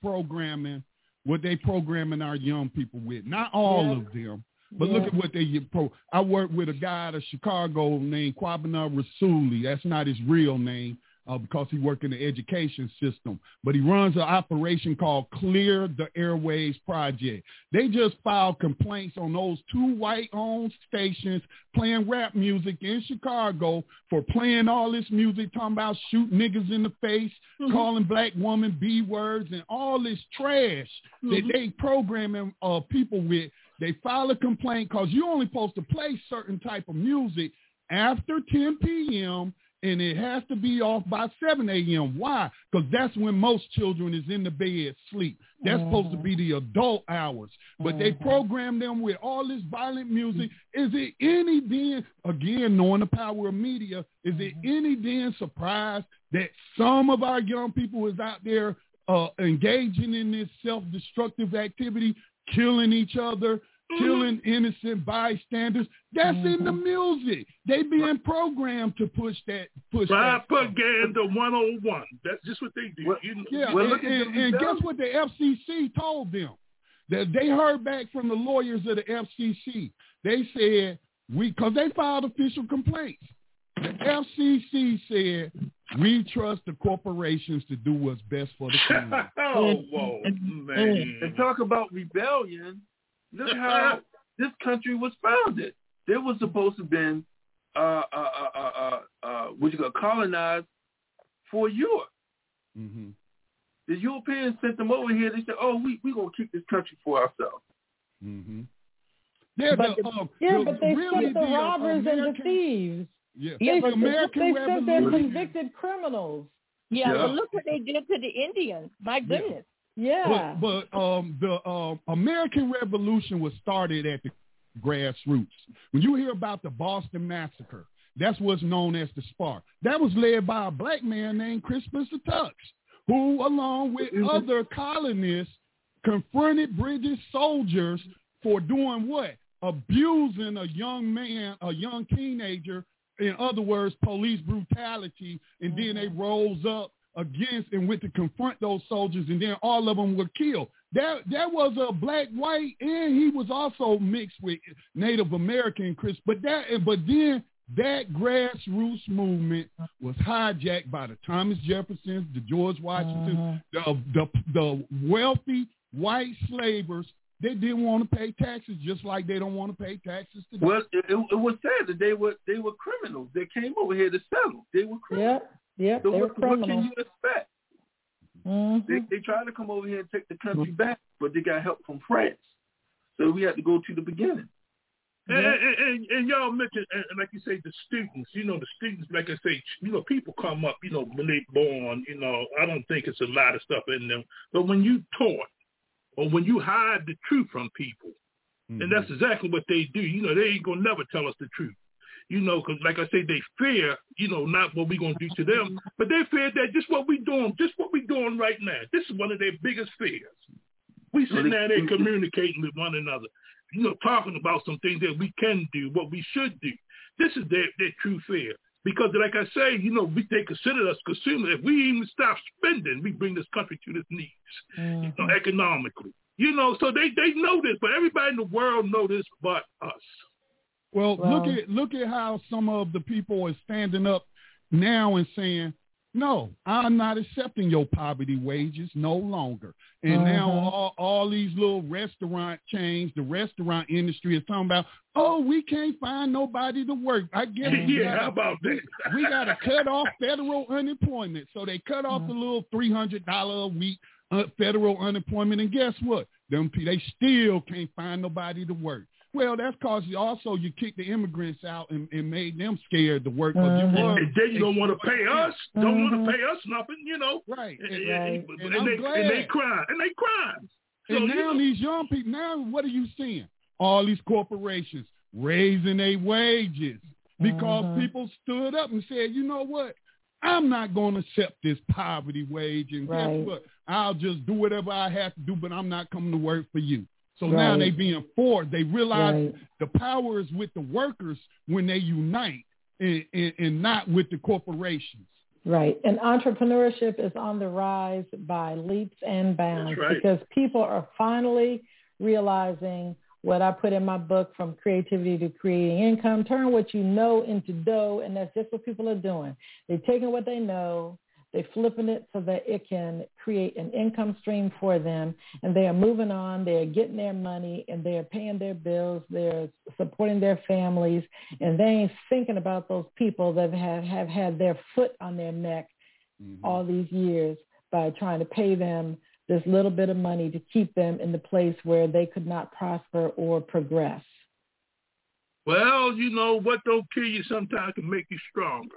what they programming our young people with. Not all of them, but look at what I work with a guy out of Chicago named Kwabena Rasuli. That's not his real name. Because he worked in the education system. But he runs an operation called Clear the Airways Project. They just filed complaints on those 2 white-owned stations playing rap music in Chicago for playing all this music, talking about shoot niggas in the face, calling black women B-words, and all this trash that they programming people with. They file a complaint because you're only supposed to play certain type of music after 10 p.m., and it has to be off by 7 a.m. Why? Because that's when most children is in the bed sleep. That's supposed to be the adult hours. But they program them with all this violent music. Is it any then, again, knowing the power of media, is it any then surprise that some of our young people is out there engaging in this self-destructive activity, killing each other, killing innocent bystanders? That's in the music. They being programmed to push that. Propaganda 101. That's just what they do. And guess what the FCC told them? That they heard back from the lawyers of the FCC. They said, because they filed official complaints. The FCC said, we trust the corporations to do what's best for the community. Whoa, man. And talk about rebellion. Look how this country was founded. There was supposed to have been colonized for Europe. Mm-hmm. The Europeans sent them over here. They said, "Oh, we gonna keep this country for ourselves." Mm-hmm. Yeah, but they sent the robbers and the thieves. Yeah, They American sent their convicted criminals. Yeah, but look what they did to the Indians. My goodness. Yeah. But the American Revolution was started at the grassroots. When you hear about the Boston Massacre, that's what's known as the spark. That was led by a black man named Crispus Attucks, who, along with other colonists, confronted British soldiers for doing what? Abusing a young man, a young teenager. In other words, police brutality. And then they rose up against and went to confront those soldiers, and then all of them were killed. That was a black, white, and he was also mixed with Native American Chris. But then that grassroots movement was hijacked by the Thomas Jeffersons, the George Washingtons, the wealthy white slavers. They didn't want to pay taxes, just like they don't want to pay taxes today. Well, it was said that they were criminals. They came over here to settle. They were criminals. Yeah, so they were criminals. What can you expect? Mm-hmm. They tried to come over here and take the country back, but they got help from France. So we had to go to the beginning. And y'all mentioned, and like you say, the students, like I say, people come up, when they born, I don't think it's a lot of stuff in them. But when you taught or when you hide the truth from people, and that's exactly what they do, they ain't going to never tell us the truth. Because like I say, they fear, not what we're going to do to them, but they fear that just what we're doing right now. This is one of their biggest fears. We sitting down there communicating with one another, talking about some things that we can do, what we should do. This is their true fear. Because like I say, they consider us consumers. If we even stop spending, we bring this country to its knees, economically. So they know this, but everybody in the world know this but us. Well, look at how some of the people are standing up now and saying, no, I'm not accepting your poverty wages no longer. And now all these little restaurant chains, the restaurant industry is talking about, oh, we can't find nobody to work. I guess how about that? We got to cut off federal unemployment. So they cut off the little $300 a week federal unemployment. And guess what? They still can't find nobody to work. Well, that's because also you kicked the immigrants out and made them scared to work. And then you don't want to pay us. Don't want to pay us nothing, Right. And they cry. So, and now these young people, now what are you seeing? All these corporations raising their wages because people stood up and said, you know what? I'm not going to accept this poverty wage. And guess what? I'll just do whatever I have to do, but I'm not coming to work for you. So now they being forced. They realize the power is with the workers when they unite and not with the corporations. Right. And entrepreneurship is on the rise by leaps and bounds because people are finally realizing what I put in my book, From Creativity to Creating Income. Turn what you know into dough, and that's just what people are doing. They're taking what they know, they're flipping it so that it can create an income stream for them, and they are moving on. They're getting their money, and they're paying their bills. They're supporting their families, and they ain't thinking about those people that have had their foot on their neck all these years by trying to pay them this little bit of money to keep them in the place where they could not prosper or progress. Well, what don't kill you sometimes can make you stronger.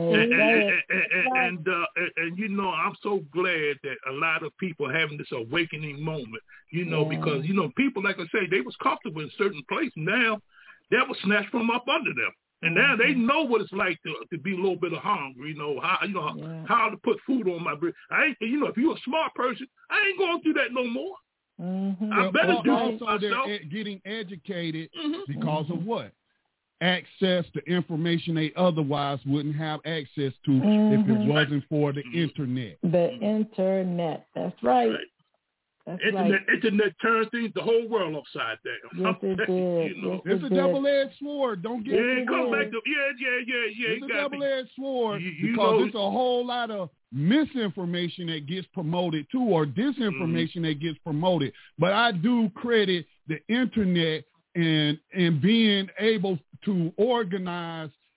And I'm so glad that a lot of people are having this awakening moment, because, people, like I say, they was comfortable in certain places. Now that was snatched from up under them. And now they know what it's like to be a little bit of hungry, how to put food on my bread. I ain't, if you're a smart person, I ain't going through that no more. I better do it myself. They're getting educated because of what? Access to information they otherwise wouldn't have access to if it wasn't for the internet. The internet, that's right. Internet turns things, the whole world upside down. Yes, it did. It's a double-edged sword. Don't get it. Come back to It's a double-edged sword because it's a whole lot of misinformation that gets promoted too, or disinformation that gets promoted. But I do credit the internet and being able to organize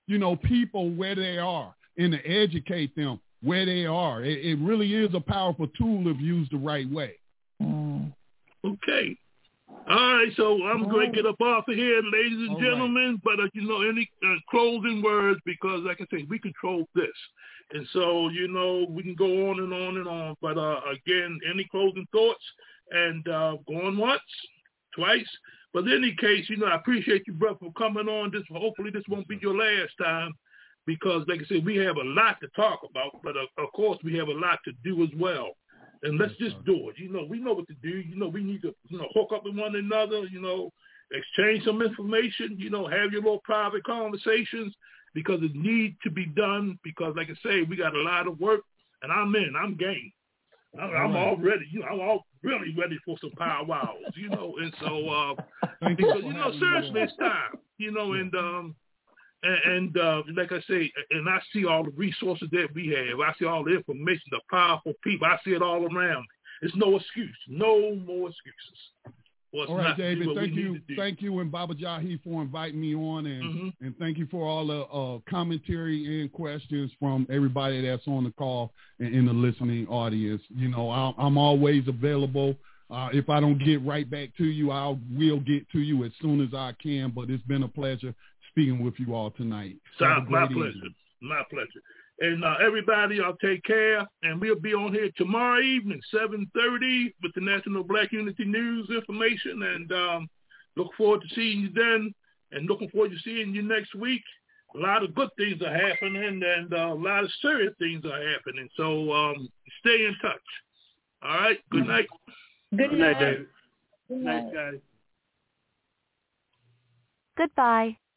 people where they are and to educate them where they are. It really is a powerful tool if used the right way. Okay. All right, so I'm going to get up off of here, ladies and gentlemen, but, any closing words, because, like I say, we control this. And so, we can go on and on and on. But, again, any closing thoughts? And going once, twice. But in any case, I appreciate you, brother, for coming on. Hopefully this won't be your last time, because, like I said, we have a lot to talk about, but, of course, we have a lot to do as well. And let's just do it. We know what to do. We need to, hook up with one another, exchange some information, have your little private conversations, because it needs to be done, because, like I say, we got a lot of work, and I'm game. I'm all ready. I'm all really ready for some powwows, and so, because, seriously, it's time, and like I say, and I see all the resources that we have. I see all the information, the powerful people. I see it all around. There's no excuse. No more excuses. All right, David, thank you and Baba Jahi for inviting me on, and thank you for all the commentary and questions from everybody that's on the call and in the listening audience. I'm always available. If I don't get right back to you, I will get to you as soon as I can, but it's been a pleasure speaking with you all tonight. My pleasure. My pleasure. And everybody, I'll take care, and we'll be on here tomorrow evening, 7:30, with the National Black Unity News information, and look forward to seeing you then, and looking forward to seeing you next week. A lot of good things are happening, and a lot of serious things are happening, so stay in touch. All right? Good night. Good night, David. Good night, guys. Goodbye.